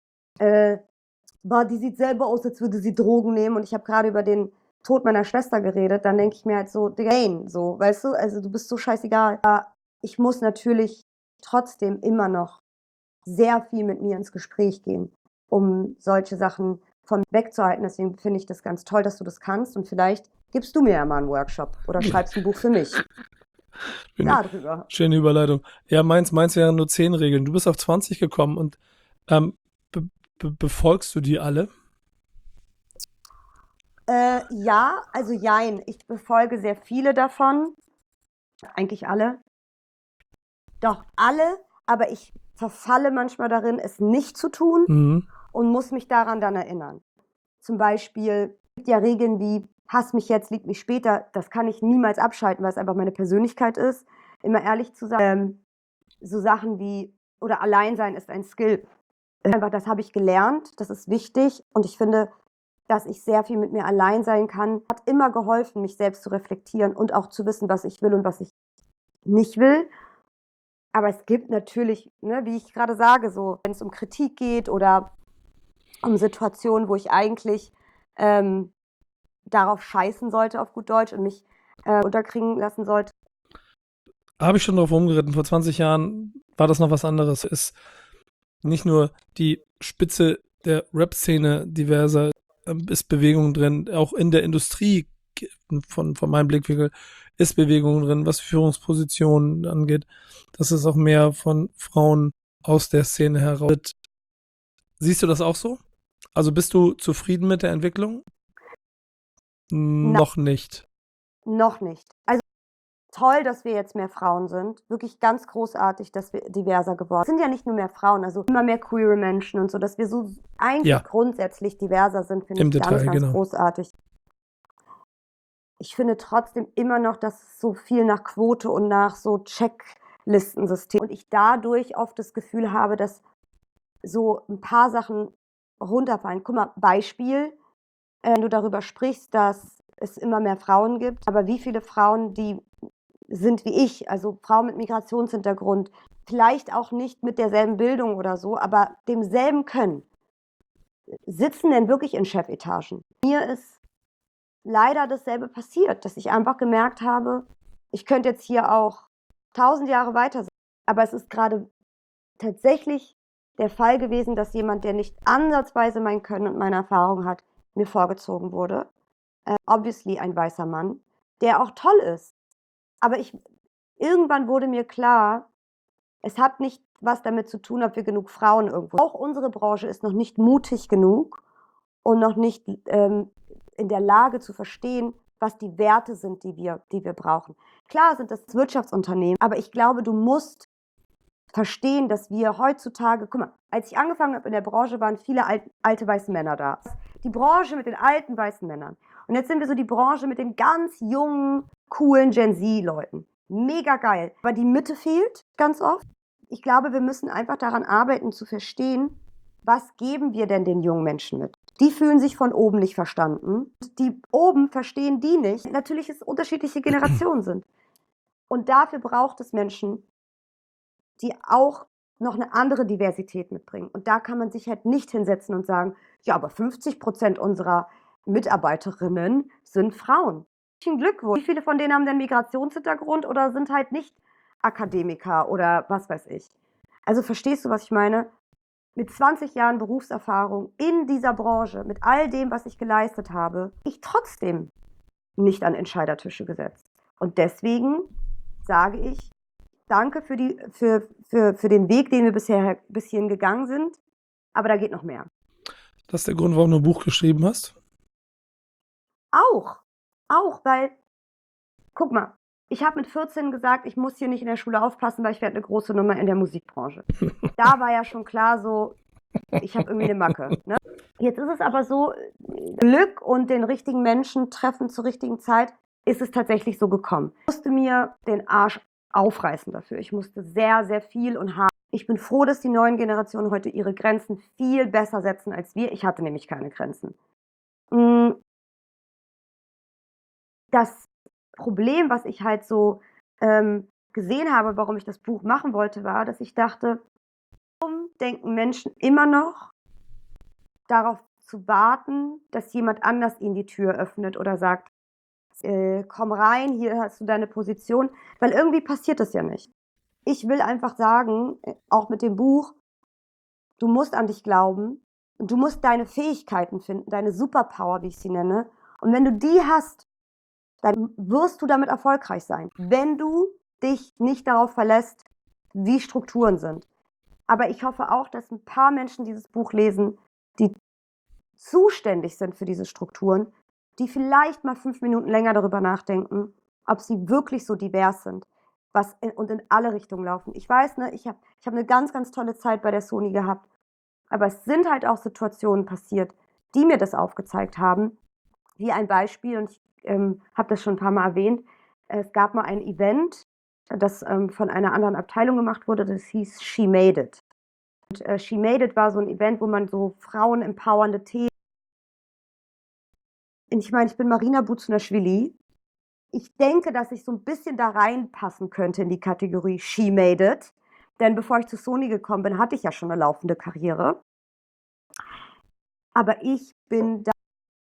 die sieht selber aus, als würde sie Drogen nehmen und ich habe gerade über den Tod meiner Schwester geredet, dann denke ich mir halt so, so, weißt du, also du bist so scheißegal. Ich muss natürlich trotzdem immer noch sehr viel mit mir ins Gespräch gehen, um solche Sachen von wegzuhalten. Deswegen finde ich das ganz toll, dass du das kannst und vielleicht gibst du mir ja mal einen Workshop oder schreibst ein Buch für mich. Darüber. Schöne Überleitung. Ja, meins wären nur 10 Regeln. Du bist auf 20 gekommen und befolgst du die alle? Ja, also jein. Ich befolge sehr viele davon. Eigentlich alle. Doch alle, aber ich verfalle manchmal darin, es nicht zu tun und muss mich daran dann erinnern. Zum Beispiel gibt ja Regeln wie, hass mich jetzt, lieb mich später. Das kann ich niemals abschalten, weil es einfach meine Persönlichkeit ist. Immer ehrlich zu sein. So Sachen wie, oder Alleinsein ist ein Skill. Einfach, das habe ich gelernt, das ist wichtig und ich finde, dass ich sehr viel mit mir allein sein kann, hat immer geholfen, mich selbst zu reflektieren und auch zu wissen, was ich will und was ich nicht will. Aber es gibt natürlich, ne, wie ich gerade sage, so, wenn es um Kritik geht oder um Situationen, wo ich eigentlich darauf scheißen sollte, auf gut Deutsch, und mich unterkriegen lassen sollte. Habe ich schon drauf rumgeritten. Vor 20 Jahren war das noch was anderes. Ist nicht nur die Spitze der Rap-Szene diverser, ist Bewegung drin, auch in der Industrie von meinem Blickwinkel ist Bewegung drin, was Führungspositionen angeht. Das ist auch mehr von Frauen aus der Szene heraus. Siehst du das auch so? Also bist du zufrieden mit der Entwicklung? Noch nicht. Noch nicht. Also toll, dass wir jetzt mehr Frauen sind. Wirklich ganz großartig, dass wir diverser geworden sind. Es sind ja nicht nur mehr Frauen, also immer mehr queere Menschen und so, dass wir so eigentlich grundsätzlich diverser sind, finde ich Detail, ganz großartig. Ich finde trotzdem immer noch, dass es so viel nach Quote und nach so Checklistensystem und ich dadurch oft das Gefühl habe, dass so ein paar Sachen runterfallen. Guck mal, Beispiel, wenn du darüber sprichst, dass es immer mehr Frauen gibt, aber wie viele Frauen, die sind wie ich, also Frauen mit Migrationshintergrund, vielleicht auch nicht mit derselben Bildung oder so, aber demselben Können, sitzen denn wirklich in Chefetagen? Mir ist leider dasselbe passiert, dass ich einfach gemerkt habe, ich könnte jetzt hier auch 1000 Jahre weiter sein, aber es ist gerade tatsächlich der Fall gewesen, dass jemand, der nicht ansatzweise mein Können und meine Erfahrung hat, mir vorgezogen wurde. Obviously ein weißer Mann, der auch toll ist. Aber irgendwann wurde mir klar, es hat nicht was damit zu tun, ob wir genug Frauen irgendwo. Auch unsere Branche ist noch nicht mutig genug und noch nicht in der Lage zu verstehen, was die Werte sind, die wir brauchen. Klar sind das Wirtschaftsunternehmen, aber ich glaube, du musst verstehen, dass wir heutzutage, guck mal, als ich angefangen habe in der Branche, waren viele alte weiße Männer da. Die Branche mit den alten weißen Männern. Und jetzt sind wir so die Branche mit den ganz jungen, coolen Gen Z-Leuten. Mega geil. Aber die Mitte fehlt ganz oft. Ich glaube, wir müssen einfach daran arbeiten, zu verstehen, was geben wir denn den jungen Menschen mit? Die fühlen sich von oben nicht verstanden. Die oben verstehen die nicht. Natürlich, es unterschiedliche Generationen sind. Und dafür braucht es Menschen, die auch noch eine andere Diversität mitbringen. Und da kann man sich halt nicht hinsetzen und sagen, ja, aber 50% unserer Mitarbeiterinnen sind Frauen. Glückwunsch. Wie viele von denen haben denn Migrationshintergrund oder sind halt nicht Akademiker oder was weiß ich? Also verstehst du, was ich meine? Mit 20 Jahren Berufserfahrung in dieser Branche, mit all dem, was ich geleistet habe, ich trotzdem nicht an Entscheidertische gesetzt. Und deswegen sage ich, danke für den Weg, den wir bis hierhin gegangen sind, aber da geht noch mehr. Das ist der Grund, warum du ein Buch geschrieben hast? Auch, weil, guck mal, ich habe mit 14 gesagt, ich muss hier nicht in der Schule aufpassen, weil ich werde eine große Nummer in der Musikbranche. Da war ja schon klar so, ich habe irgendwie eine Macke. Ne? Jetzt ist es aber so, Glück und den richtigen Menschen treffen zur richtigen Zeit, ist es tatsächlich so gekommen. Ich musste mir den Arsch aufreißen dafür. Ich musste sehr, sehr viel und hart. Ich bin froh, dass die neuen Generationen heute ihre Grenzen viel besser setzen als wir. Ich hatte nämlich keine Grenzen. Das Problem, was ich halt so gesehen habe, warum ich das Buch machen wollte, war, dass ich dachte, warum denken Menschen immer noch darauf zu warten, dass jemand anders ihnen die Tür öffnet oder sagt, komm rein, hier hast du deine Position, weil irgendwie passiert das ja nicht. Ich will einfach sagen, auch mit dem Buch, du musst an dich glauben und du musst deine Fähigkeiten finden, deine Superpower, wie ich sie nenne. Und wenn du die hast, dann wirst du damit erfolgreich sein, wenn du dich nicht darauf verlässt, wie Strukturen sind. Aber ich hoffe auch, dass ein paar Menschen dieses Buch lesen, die zuständig sind für diese Strukturen, die vielleicht mal 5 Minuten länger darüber nachdenken, ob sie wirklich so divers sind und in alle Richtungen laufen. Ich weiß, ne, ich hab eine ganz, ganz tolle Zeit bei der Sony gehabt, aber es sind halt auch Situationen passiert, die mir das aufgezeigt haben, wie ein Beispiel, und ich habe das schon ein paar Mal erwähnt, es gab mal ein Event, das von einer anderen Abteilung gemacht wurde, das hieß She Made It. Und She Made It war so ein Event, wo man so frauenempowernde Themen. Ich meine, ich bin Marina Buzunashvili. ich denke, dass ich so ein bisschen da reinpassen könnte in die Kategorie She Made It. Denn bevor ich zu Sony gekommen bin, hatte ich ja schon eine laufende Karriere. Aber ich bin da.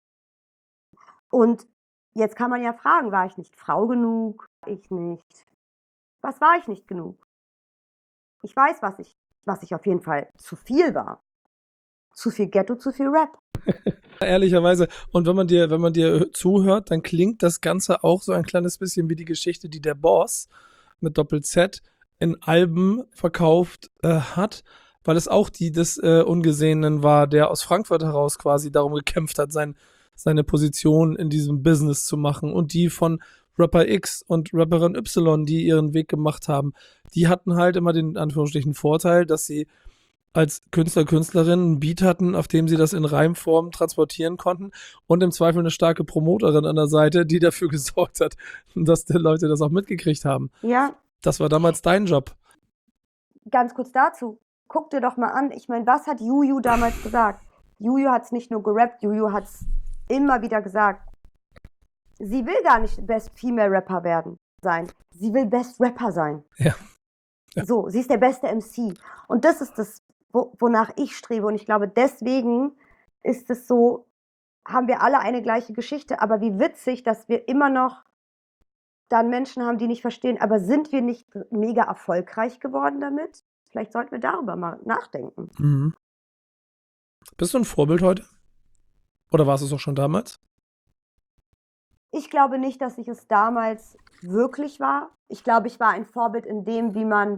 Und jetzt kann man ja fragen, war ich nicht Frau genug? Was war ich nicht genug? Ich weiß, was ich auf jeden Fall zu viel war. Zu viel Ghetto, zu viel Rap. Ehrlicherweise. Und wenn man dir zuhört, dann klingt das Ganze auch so ein kleines bisschen wie die Geschichte, die der Boss mit Doppel-Z in Alben verkauft hat, weil es auch die des Ungesehenen war, der aus Frankfurt heraus quasi darum gekämpft hat, seine Position in diesem Business zu machen. Und die von Rapper X und Rapperin Y, die ihren Weg gemacht haben, die hatten halt immer den Anführungsstrichen Vorteil, dass sie als Künstlerin einen Beat hatten, auf dem sie das in Reimform transportieren konnten und im Zweifel eine starke Promoterin an der Seite, die dafür gesorgt hat, dass die Leute das auch mitgekriegt haben. Ja. Das war damals dein Job. Ganz kurz dazu. Guck dir doch mal an. Ich meine, was hat Juju damals gesagt? Juju hat es nicht nur gerappt, Juju hat es immer wieder gesagt. Sie will gar nicht Best Female Rapper sein. Sie will Best Rapper sein. Ja. So, sie ist der beste MC. Und das ist das, wonach ich strebe. Und ich glaube, deswegen ist es so, haben wir alle eine gleiche Geschichte. Aber wie witzig, dass wir immer noch dann Menschen haben, die nicht verstehen, aber sind wir nicht mega erfolgreich geworden damit? Vielleicht sollten wir darüber mal nachdenken. Mhm. Bist du ein Vorbild heute? Oder warst du es auch schon damals? Ich glaube nicht, dass ich es damals wirklich war. Ich glaube, ich war ein Vorbild in dem, wie man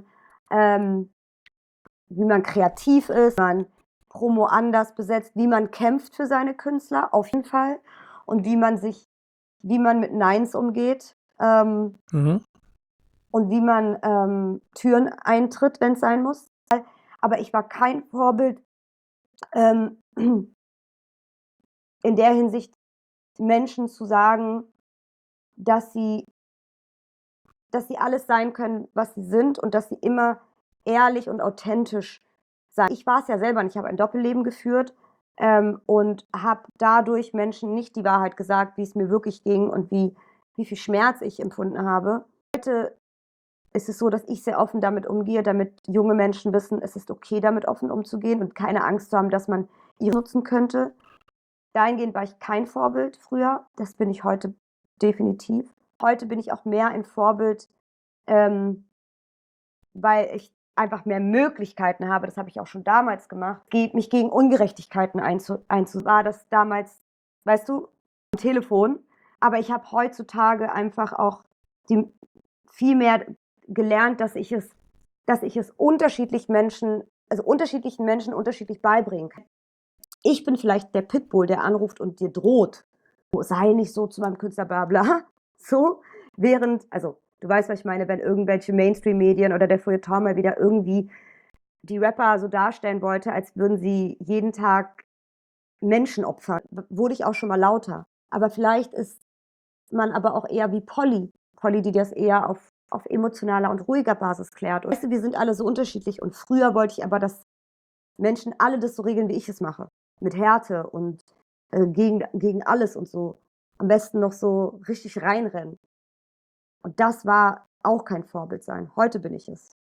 kreativ ist, wie man Promo anders besetzt, wie man kämpft für seine Künstler, auf jeden Fall. Und wie man mit Neins umgeht. Und wie man Türen eintritt, wenn es sein muss. Aber ich war kein Vorbild in der Hinsicht, Menschen zu sagen, dass sie alles sein können, was sie sind und dass sie immer ehrlich und authentisch sein. Ich war es ja selber nicht, ich habe ein Doppelleben geführt und habe dadurch Menschen nicht die Wahrheit gesagt, wie es mir wirklich ging und wie viel Schmerz ich empfunden habe. Heute ist es so, dass ich sehr offen damit umgehe, damit junge Menschen wissen, es ist okay, damit offen umzugehen und keine Angst zu haben, dass man ihre nutzen könnte. Dahingehend war ich kein Vorbild früher, das bin ich heute definitiv. Heute bin ich auch mehr ein Vorbild, weil ich einfach mehr Möglichkeiten habe, das habe ich auch schon damals gemacht, mich gegen Ungerechtigkeiten war das damals, weißt du, am Telefon. Aber ich habe heutzutage einfach auch viel mehr gelernt, dass ich es unterschiedlichen Menschen unterschiedlich beibringen kann. Ich bin vielleicht der Pitbull, der anruft und dir droht. Sei nicht so zu meinem Künstler, bla bla. So, also du weißt, was ich meine, wenn irgendwelche Mainstream-Medien oder der Feuilleton mal wieder irgendwie die Rapper so darstellen wollte, als würden sie jeden Tag Menschen opfern, wurde ich auch schon mal lauter. Aber vielleicht ist man aber auch eher wie Polly, die das eher auf emotionaler und ruhiger Basis klärt. Und weißt du, wir sind alle so unterschiedlich und früher wollte ich aber, dass Menschen alle das so regeln, wie ich es mache. Mit Härte und gegen alles und so. Am besten noch so richtig reinrennen. Und das war auch kein Vorbild sein. Heute bin ich es.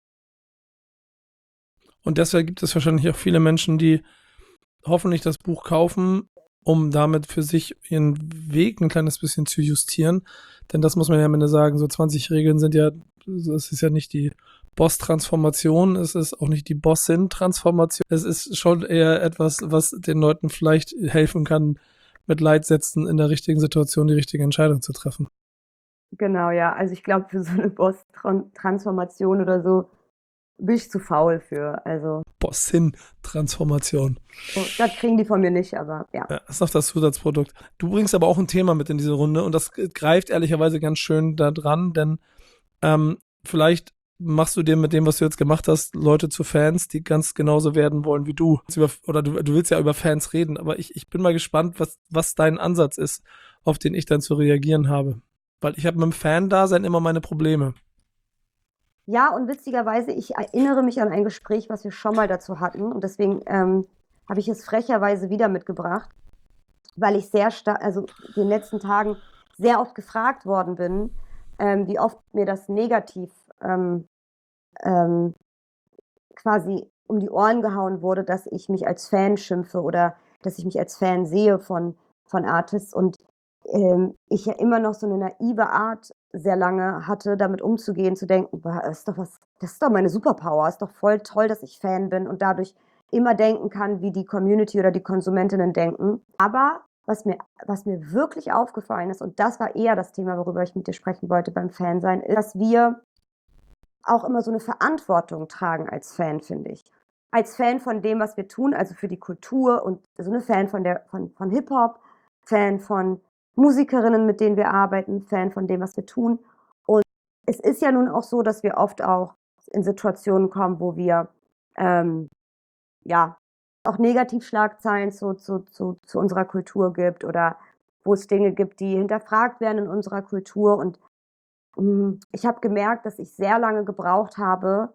Und deshalb gibt es wahrscheinlich auch viele Menschen, die hoffentlich das Buch kaufen, um damit für sich ihren Weg ein kleines bisschen zu justieren. Denn das muss man ja am Ende sagen, so 20 Regeln sind ja, das ist ja nicht die Boss-Transformation, es ist auch nicht die Bossin-Transformation. Es ist schon eher etwas, was den Leuten vielleicht helfen kann, mit Leitsätzen in der richtigen Situation die richtige Entscheidung zu treffen. Genau, ja. Also ich glaube, für so eine Boss-Transformation oder so bin ich zu faul für. Also Bossin-Transformation. Das kriegen die von mir nicht, aber ja. Ja, das ist noch das Zusatzprodukt. Du bringst aber auch ein Thema mit in diese Runde und das greift ehrlicherweise ganz schön da dran, denn vielleicht machst du dir mit dem, was du jetzt gemacht hast, Leute zu Fans, die ganz genauso werden wollen wie du. Oder du willst ja über Fans reden, aber ich bin mal gespannt, was dein Ansatz ist, auf den ich dann zu reagieren habe. Weil ich habe mit dem Fan-Dasein immer meine Probleme. Ja, und witzigerweise, ich erinnere mich an ein Gespräch, was wir schon mal dazu hatten. Und deswegen habe ich es frecherweise wieder mitgebracht, weil ich sehr stark, also in den letzten Tagen sehr oft gefragt worden bin, wie oft mir das negativ quasi um die Ohren gehauen wurde, dass ich mich als Fan schimpfe oder dass ich mich als Fan sehe von Artists und ich ja immer noch so eine naive Art sehr lange hatte, damit umzugehen, zu denken, boah, das ist doch meine Superpower, ist doch voll toll, dass ich Fan bin und dadurch immer denken kann, wie die Community oder die Konsumentinnen denken. Aber was mir wirklich aufgefallen ist, und das war eher das Thema, worüber ich mit dir sprechen wollte beim Fansein, ist, dass wir auch immer so eine Verantwortung tragen als Fan, finde ich. Als Fan von dem, was wir tun, also für die Kultur und so eine Fan von Hip-Hop, Fan von Musikerinnen, mit denen wir arbeiten, Fan von dem, was wir tun. Und es ist ja nun auch so, dass wir oft auch in Situationen kommen, wo wir auch Negativschlagzeilen zu unserer Kultur gibt oder wo es Dinge gibt, die hinterfragt werden in unserer Kultur. Und ich habe gemerkt, dass ich sehr lange gebraucht habe,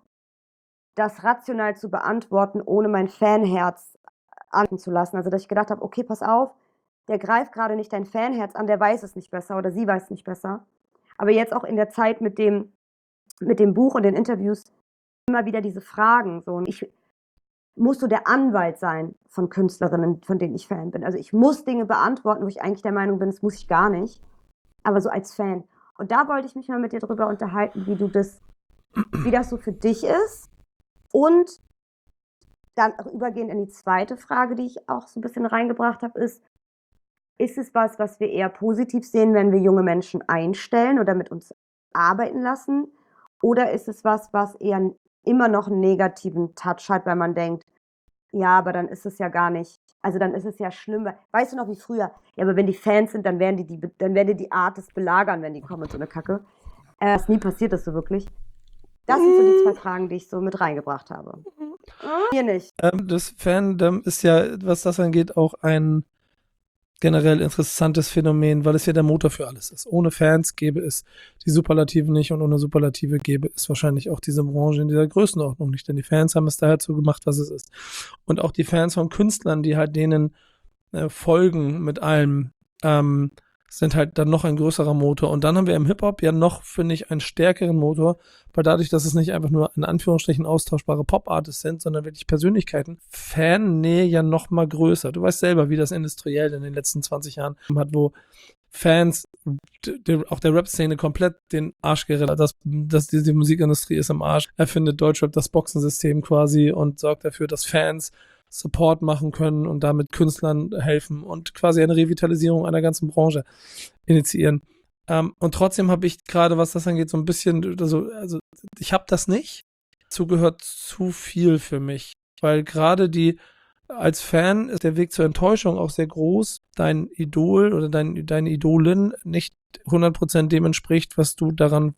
das rational zu beantworten, ohne mein Fanherz anzulassen. Also, dass ich gedacht habe, okay, pass auf, der greift gerade nicht dein Fanherz an, der weiß es nicht besser oder sie weiß es nicht besser. Aber jetzt auch in der Zeit mit dem Buch und den Interviews immer wieder diese Fragen. So. Und ich muss so der Anwalt sein von Künstlerinnen, von denen ich Fan bin. Also ich muss Dinge beantworten, wo ich eigentlich der Meinung bin, das muss ich gar nicht. Aber so als Fan. Und da wollte ich mich mal mit dir drüber unterhalten, wie das so für dich ist. Und dann auch übergehend in die zweite Frage, die ich auch so ein bisschen reingebracht habe, ist es was wir eher positiv sehen, wenn wir junge Menschen einstellen oder mit uns arbeiten lassen? Oder ist es was eher immer noch einen negativen Touch hat, weil man denkt, ja, aber dann ist es ja gar nicht, also dann ist es ja schlimm. Weißt du noch wie früher? Ja, aber wenn die Fans sind, dann werden die Artists belagern, wenn die kommen und so eine Kacke. Was nie passiert ist so wirklich. Das sind so die 2 Fragen, die ich so mit reingebracht habe. Hier nicht. Das Fandom ist ja, was das angeht, auch ein generell interessantes Phänomen, weil es ja der Motor für alles ist. Ohne Fans gäbe es die Superlative nicht und ohne Superlative gäbe es wahrscheinlich auch diese Branche in dieser Größenordnung nicht, denn die Fans haben es dazu gemacht, was es ist. Und auch die Fans von Künstlern, die halt denen folgen mit allem, sind halt dann noch ein größerer Motor. Und dann haben wir im Hip-Hop ja noch, finde ich, einen stärkeren Motor, weil dadurch, dass es nicht einfach nur in Anführungsstrichen austauschbare Pop-Artists sind, sondern wirklich Persönlichkeiten, Fannähe ja noch mal größer. Du weißt selber, wie das industriell in den letzten 20 Jahren hat, wo Fans auch der Rap-Szene komplett den Arsch gerettet hat, dass diese Musikindustrie ist am Arsch. Er findet Deutschrap das Boxensystem quasi und sorgt dafür, dass Fans Support machen können und damit Künstlern helfen und quasi eine Revitalisierung einer ganzen Branche initiieren. Und trotzdem habe ich gerade, was das angeht, so ein bisschen, also ich habe das nicht. Dazu gehört zu viel für mich, weil gerade als Fan ist der Weg zur Enttäuschung auch sehr groß. Dein Idol oder deine Idolin nicht 100% dem entspricht, was du daran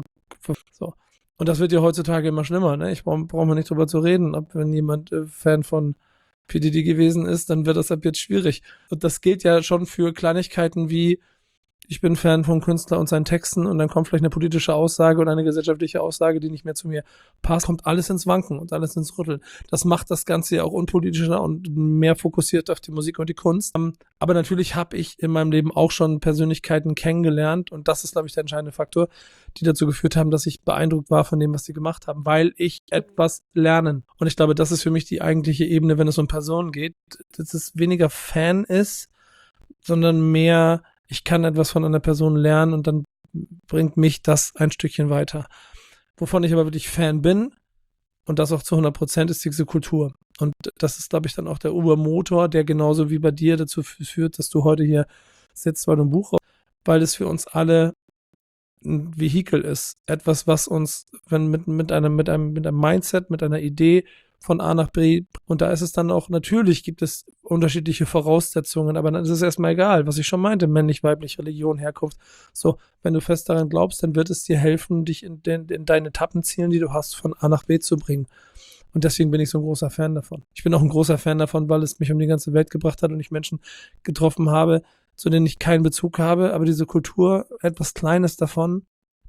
so. Und das wird ja heutzutage immer schlimmer, ne? Ich brauche mal nicht drüber zu reden, wenn jemand Fan von P. Diddy gewesen ist, dann wird das ab jetzt schwierig. Und das gilt ja schon für Kleinigkeiten wie, ich bin Fan vom Künstler und seinen Texten und dann kommt vielleicht eine politische Aussage oder eine gesellschaftliche Aussage, die nicht mehr zu mir passt, kommt alles ins Wanken und alles ins Rütteln. Das macht das Ganze ja auch unpolitischer und mehr fokussiert auf die Musik und die Kunst. Aber natürlich habe ich in meinem Leben auch schon Persönlichkeiten kennengelernt und das ist, glaube ich, der entscheidende Faktor, die dazu geführt haben, dass ich beeindruckt war von dem, was sie gemacht haben, weil ich etwas lernen. Und ich glaube, das ist für mich die eigentliche Ebene, wenn es um Personen geht, dass es weniger Fan ist, sondern mehr ich kann etwas von einer Person lernen und dann bringt mich das ein Stückchen weiter. Wovon ich aber wirklich Fan bin und das auch zu 100% ist diese Kultur. Und das ist, glaube ich, dann auch der Urmotor, der genauso wie bei dir dazu führt, dass du heute hier sitzt, weil du ein Buch raus, weil es für uns alle ein Vehikel ist. Etwas, was uns, wenn mit einem Mindset, mit einer Idee von A nach B. Und da ist es dann auch, natürlich gibt es unterschiedliche Voraussetzungen, aber dann ist es erstmal egal, was ich schon meinte, männlich, weiblich, Religion, Herkunft. So, wenn du fest daran glaubst, dann wird es dir helfen, dich in deine Etappenzielen, die du hast, von A nach B zu bringen. Und deswegen bin ich so ein großer Fan davon. Ich bin auch ein großer Fan davon, weil es mich um die ganze Welt gebracht hat und ich Menschen getroffen habe, zu denen ich keinen Bezug habe, aber diese Kultur, etwas Kleines davon,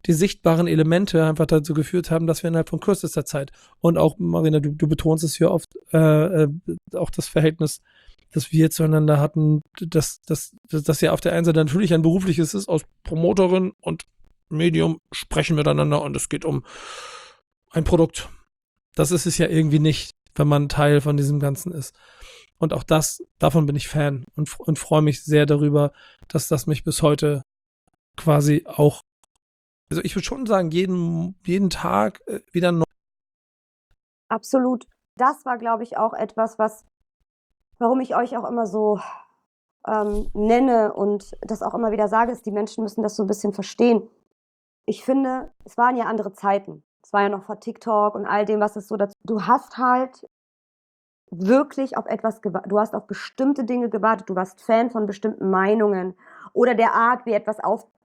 die sichtbaren Elemente einfach dazu geführt haben, dass wir innerhalb von kürzester Zeit und auch, Marina, du betonst es hier oft, auch das Verhältnis, das wir zueinander hatten, dass ja auf der einen Seite natürlich ein berufliches ist, aus Promoterin und Medium sprechen miteinander und es geht um ein Produkt. Das ist es ja irgendwie nicht, wenn man Teil von diesem Ganzen ist. Und auch davon bin ich Fan und freue mich sehr darüber, dass das mich bis heute quasi auch, also ich würde schon sagen, jeden Tag wieder neu. Absolut. Das war, glaube ich, auch etwas, warum ich euch auch immer so nenne und das auch immer wieder sage, ist, die Menschen müssen das so ein bisschen verstehen. Ich finde, es waren ja andere Zeiten. Es war ja noch vor TikTok und all dem, was es so dazu. Du hast halt wirklich auf etwas gewartet. Du hast auf bestimmte Dinge gewartet. Du warst Fan von bestimmten Meinungen oder der Art, wie etwas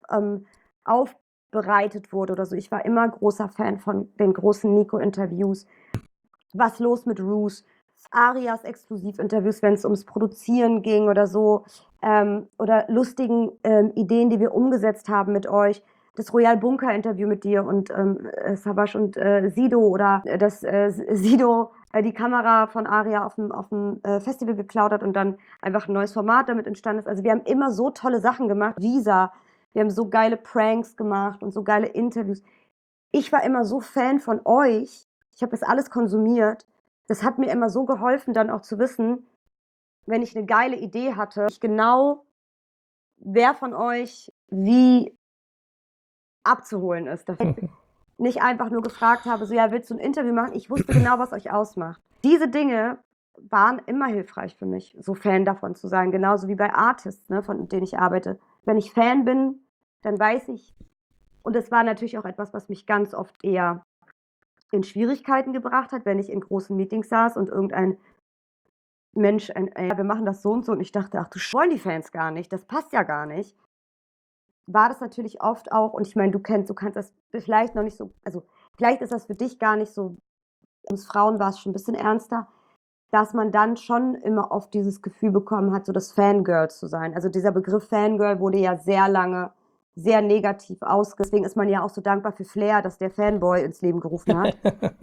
aufbereitet wurde oder so. Ich war immer großer Fan von den großen Nico-Interviews. Was los mit Roos? Arias Exklusivinterviews, wenn es ums Produzieren ging oder so. Oder lustigen Ideen, die wir umgesetzt haben mit euch. Das Royal Bunker Interview mit dir und Sabash und Sido oder dass Sido die Kamera von Aria auf dem Festival geklaut hat und dann einfach ein neues Format damit entstanden ist. Also wir haben immer so tolle Sachen gemacht. Visa, wir haben so geile Pranks gemacht und so geile Interviews. Ich war immer so Fan von euch. Ich habe das alles konsumiert. Das hat mir immer so geholfen, dann auch zu wissen, wenn ich eine geile Idee hatte, genau wer von euch wie abzuholen ist. Dass ich nicht einfach nur gefragt habe, so ja, willst du ein Interview machen? Ich wusste genau, was euch ausmacht. Diese Dinge waren immer hilfreich für mich, so Fan davon zu sein. Genauso wie bei Artists, ne, von denen ich arbeite. Wenn ich Fan bin, dann weiß ich, und es war natürlich auch etwas, was mich ganz oft eher in Schwierigkeiten gebracht hat, wenn ich in großen Meetings saß und irgendein Mensch, wir machen das so und ich dachte, ach, du wollen die Fans gar nicht, das passt ja gar nicht. War das natürlich oft auch, und ich meine, du kannst das vielleicht noch nicht so, also vielleicht ist das für dich gar nicht so, uns Frauen war es schon ein bisschen ernster, dass man dann schon immer oft dieses Gefühl bekommen hat, so das Fangirl zu sein. Also dieser Begriff Fangirl wurde ja sehr lange sehr negativ deswegen ist man ja auch so dankbar für Flair, dass der Fanboy ins Leben gerufen hat.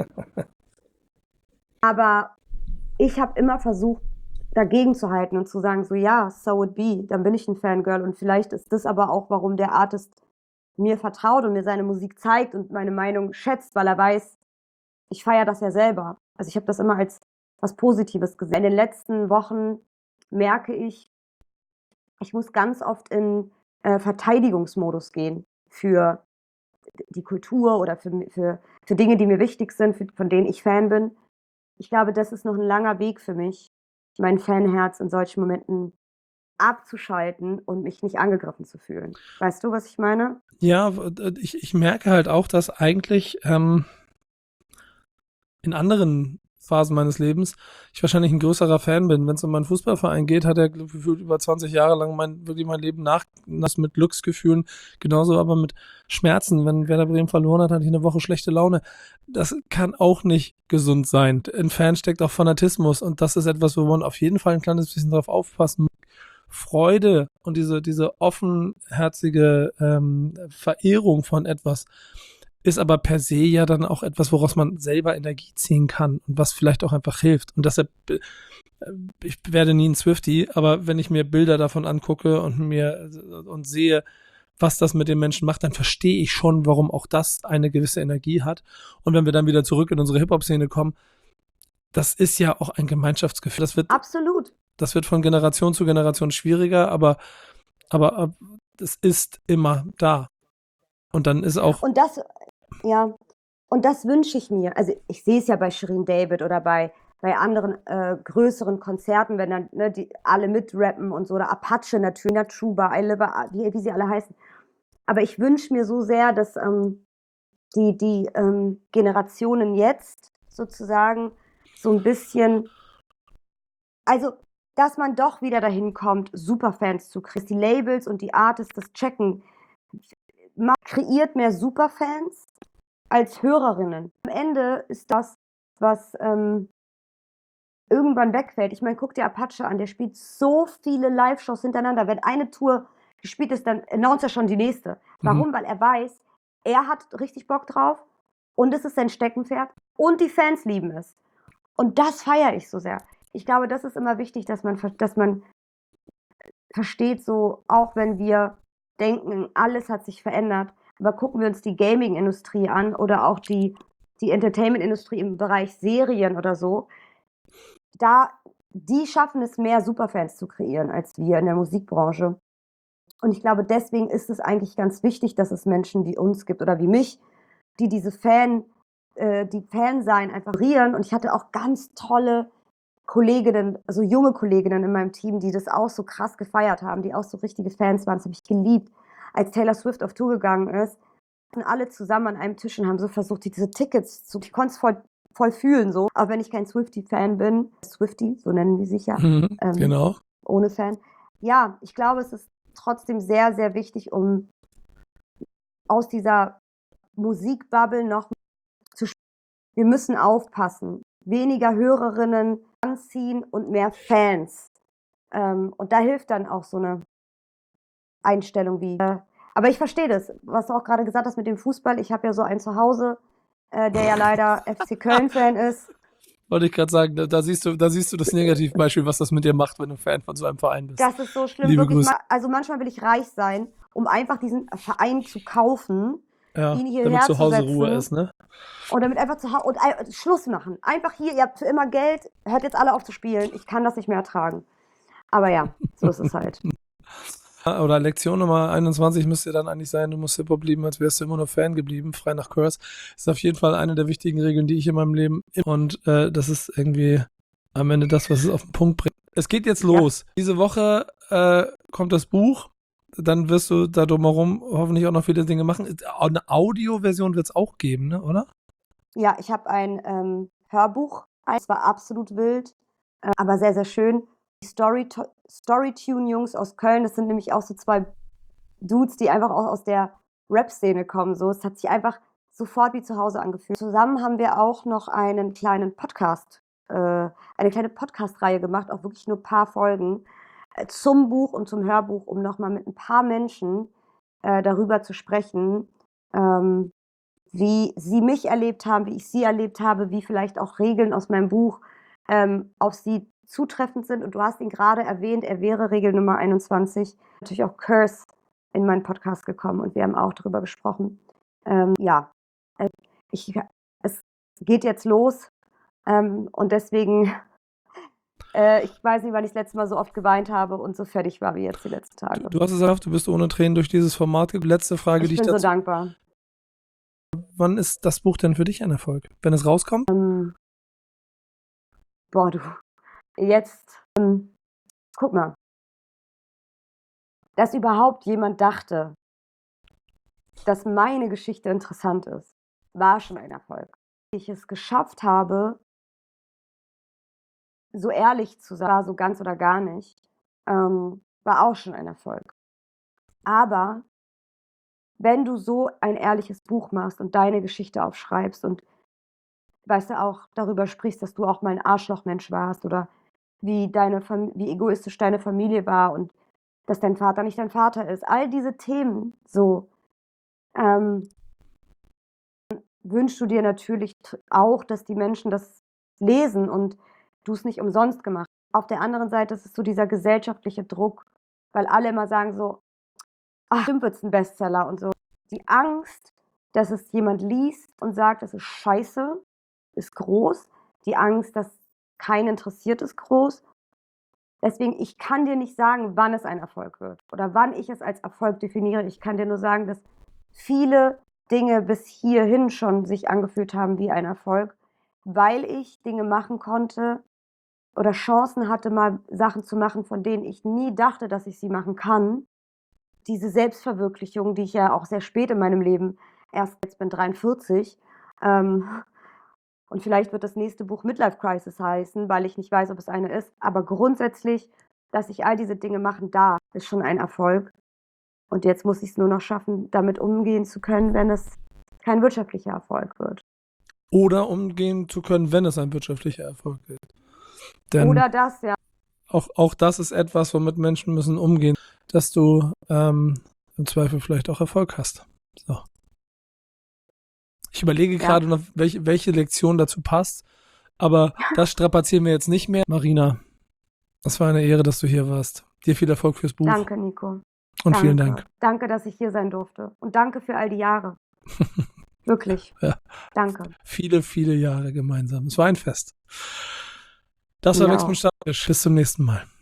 Aber ich habe immer versucht, dagegen zu halten und zu sagen, so ja, so it be, dann bin ich ein Fangirl und vielleicht ist das aber auch, warum der Artist mir vertraut und mir seine Musik zeigt und meine Meinung schätzt, weil er weiß, ich feiere das ja selber. Also ich habe das immer als was Positives gesehen. In den letzten Wochen merke ich muss ganz oft in Verteidigungsmodus gehen für die Kultur oder für Dinge, die mir wichtig sind, von denen ich Fan bin. Ich glaube, das ist noch ein langer Weg für mich, mein Fanherz in solchen Momenten abzuschalten und mich nicht angegriffen zu fühlen. Weißt du, was ich meine? Ja, ich merke halt auch, dass eigentlich in anderen Phasen meines Lebens ich wahrscheinlich ein größerer Fan bin. Wenn es um meinen Fußballverein geht, hat er gefühlt über 20 Jahre lang wirklich mein Leben das mit Glücksgefühlen, genauso aber mit Schmerzen. Wenn Werder Bremen verloren hat, hatte ich eine Woche schlechte Laune. Das kann auch nicht gesund sein. In Fans steckt auch Fanatismus und das ist etwas, wo man auf jeden Fall ein kleines bisschen drauf aufpassen muss. Freude und diese offenherzige Verehrung von etwas ist aber per se ja dann auch etwas, woraus man selber Energie ziehen kann und was vielleicht auch einfach hilft. Und deshalb, ich werde nie ein Swiftie, aber wenn ich mir Bilder davon angucke und sehe, was das mit den Menschen macht, dann verstehe ich schon, warum auch das eine gewisse Energie hat. Und wenn wir dann wieder zurück in unsere Hip-Hop-Szene kommen, das ist ja auch ein Gemeinschaftsgefühl. Absolut. Das wird von Generation zu Generation schwieriger, aber das ist immer da. Und dann ist auch... Und das wünsche ich mir. Also ich sehe es ja bei Shirin David oder bei anderen größeren Konzerten, wenn dann die alle mitrappen und so, oder Apache natürlich, Nachuba, wie sie alle heißen. Aber ich wünsche mir so sehr, dass die Generationen jetzt sozusagen so ein bisschen, also dass man doch wieder dahin kommt, Superfans zu kriegen, die Labels und die Artists das checken. Man kreiert mehr Superfans als Hörerinnen. Am Ende ist das, was irgendwann wegfällt. Ich meine, guck dir Apache an, der spielt so viele Live-Shows hintereinander. Wenn eine Tour gespielt ist, dann announced er schon die nächste. Warum? Weil er weiß, er hat richtig Bock drauf und es ist sein Steckenpferd und die Fans lieben es. Und das feiere ich so sehr. Ich glaube, das ist immer wichtig, dass man versteht, so auch wenn wir denken, alles hat sich verändert, aber gucken wir uns die Gaming-Industrie an oder auch die Entertainment-Industrie im Bereich Serien oder so, die schaffen es mehr, Superfans zu kreieren als wir in der Musikbranche. Und ich glaube, deswegen ist es eigentlich ganz wichtig, dass es Menschen wie uns gibt oder wie mich, die die Fan-Sein einfach kreieren. Und ich hatte auch ganz tolle Kolleginnen, also junge Kolleginnen in meinem Team, die das auch so krass gefeiert haben, die auch so richtige Fans waren. Das habe ich geliebt. Als Taylor Swift auf Tour gegangen ist, und alle zusammen an einem Tisch und haben so versucht, diese Tickets ich konnte es voll fühlen, so. Auch wenn ich kein Swiftie-Fan bin. Swiftie, so nennen die sich ja. Genau. Ohne Fan. Ja, ich glaube, es ist trotzdem sehr, sehr wichtig, um aus dieser Musikbubble noch zu spielen. Wir müssen aufpassen. Weniger Hörerinnen anziehen und mehr Fans. Und da hilft dann auch so eine Einstellung wie. Aber ich verstehe das, was du auch gerade gesagt hast mit dem Fußball. Ich habe ja so einen zu Hause, der ja leider FC Köln-Fan ist. Wollte ich gerade sagen, da siehst du das Negativbeispiel, was das mit dir macht, wenn du Fan von so einem Verein bist. Das ist so schlimm. Liebe Wirklich. Grüße. Also manchmal will ich reich sein, um einfach diesen Verein zu kaufen, Ja, ihn hierher damit zu Hause zu setzen. Ruhe ist, ne? Und damit einfach zu Hause und Schluss machen. Einfach hier, ihr habt für immer Geld, hört jetzt alle auf zu spielen. Ich kann das nicht mehr ertragen. Aber ja, so ist es halt. Oder Lektion Nummer 21 müsste dann eigentlich sein, du musst Hip-Hop lieben, als wärst du immer nur Fan geblieben, frei nach Curse. Ist auf jeden Fall eine der wichtigen Regeln, die ich in meinem Leben und das ist irgendwie am Ende das, was es auf den Punkt bringt. Es geht jetzt los. Ja. Diese Woche kommt das Buch, dann wirst du da drumherum hoffentlich auch noch viele Dinge machen. Eine Audioversion wird es auch geben, ne, oder? Ja, ich habe ein Hörbuch, es war absolut wild, aber sehr, sehr schön. Die Storytune-Jungs aus Köln, das sind nämlich auch so zwei Dudes, die einfach auch aus der Rap-Szene kommen. So. Es hat sich einfach sofort wie zu Hause angefühlt. Zusammen haben wir auch noch einen kleinen Podcast, eine kleine Podcast-Reihe gemacht, auch wirklich nur ein paar Folgen zum Buch und zum Hörbuch, um nochmal mit ein paar Menschen darüber zu sprechen, wie sie mich erlebt haben, wie ich sie erlebt habe, wie vielleicht auch Regeln aus meinem Buch auf sie zutreffend sind. Und du hast ihn gerade erwähnt, er wäre Regel Nummer 21. Natürlich auch Curse in meinen Podcast gekommen und wir haben auch darüber gesprochen. Es geht jetzt los und deswegen, ich weiß nicht, wann ich das letzte Mal so oft geweint habe und so fertig war wie jetzt die letzten Tage. Du hast es erhofft, du bist ohne Tränen durch dieses Format. Letzte Frage, die ich bin so dankbar. Wann ist das Buch denn für dich ein Erfolg? Wenn es rauskommt? Jetzt, guck mal, dass überhaupt jemand dachte, dass meine Geschichte interessant ist, war schon ein Erfolg. Dass ich es geschafft habe, so ehrlich zu sein, so ganz oder gar nicht, war auch schon ein Erfolg. Aber wenn du so ein ehrliches Buch machst und deine Geschichte aufschreibst und weißt du auch darüber sprichst, dass du auch mal ein Arschlochmensch warst oder wie egoistisch deine Familie war und dass dein Vater nicht dein Vater ist. All diese Themen so wünschst du dir natürlich auch, dass die Menschen das lesen und du es nicht umsonst gemacht hast. Auf der anderen Seite ist es so dieser gesellschaftliche Druck, weil alle immer sagen so, ach, bestimmt wird es ein Bestseller und so. Die Angst, dass es jemand liest und sagt, das ist scheiße, ist groß. Die Angst, dass keinen interessiert, ist groß. Deswegen, ich kann dir nicht sagen, wann es ein Erfolg wird oder wann ich es als Erfolg definiere. Ich kann dir nur sagen, dass viele Dinge bis hierhin schon sich angefühlt haben wie ein Erfolg, weil ich Dinge machen konnte oder Chancen hatte, mal Sachen zu machen, von denen ich nie dachte, dass ich sie machen kann. Diese Selbstverwirklichung, die ich ja auch sehr spät in meinem Leben jetzt bin 43, und vielleicht wird das nächste Buch Midlife Crisis heißen, weil ich nicht weiß, ob es eine ist. Aber grundsätzlich, dass ich all diese Dinge machen darf, ist schon ein Erfolg. Und jetzt muss ich es nur noch schaffen, damit umgehen zu können, wenn es kein wirtschaftlicher Erfolg wird. Oder umgehen zu können, wenn es ein wirtschaftlicher Erfolg wird. Denn oder das, ja. Auch das ist etwas, womit Menschen müssen umgehen, dass du im Zweifel vielleicht auch Erfolg hast. So. Ich überlege gerade noch, welche Lektion dazu passt, aber das strapazieren wir jetzt nicht mehr. Marina, es war eine Ehre, dass du hier warst. Dir viel Erfolg fürs Buch. Danke, Nico. Und vielen Dank. Danke, dass ich hier sein durfte. Und danke für all die Jahre. Wirklich. Ja. Danke. Viele, viele Jahre gemeinsam. Es war ein Fest. Das war Wächst mit Stammtisch. Bis zum nächsten Mal.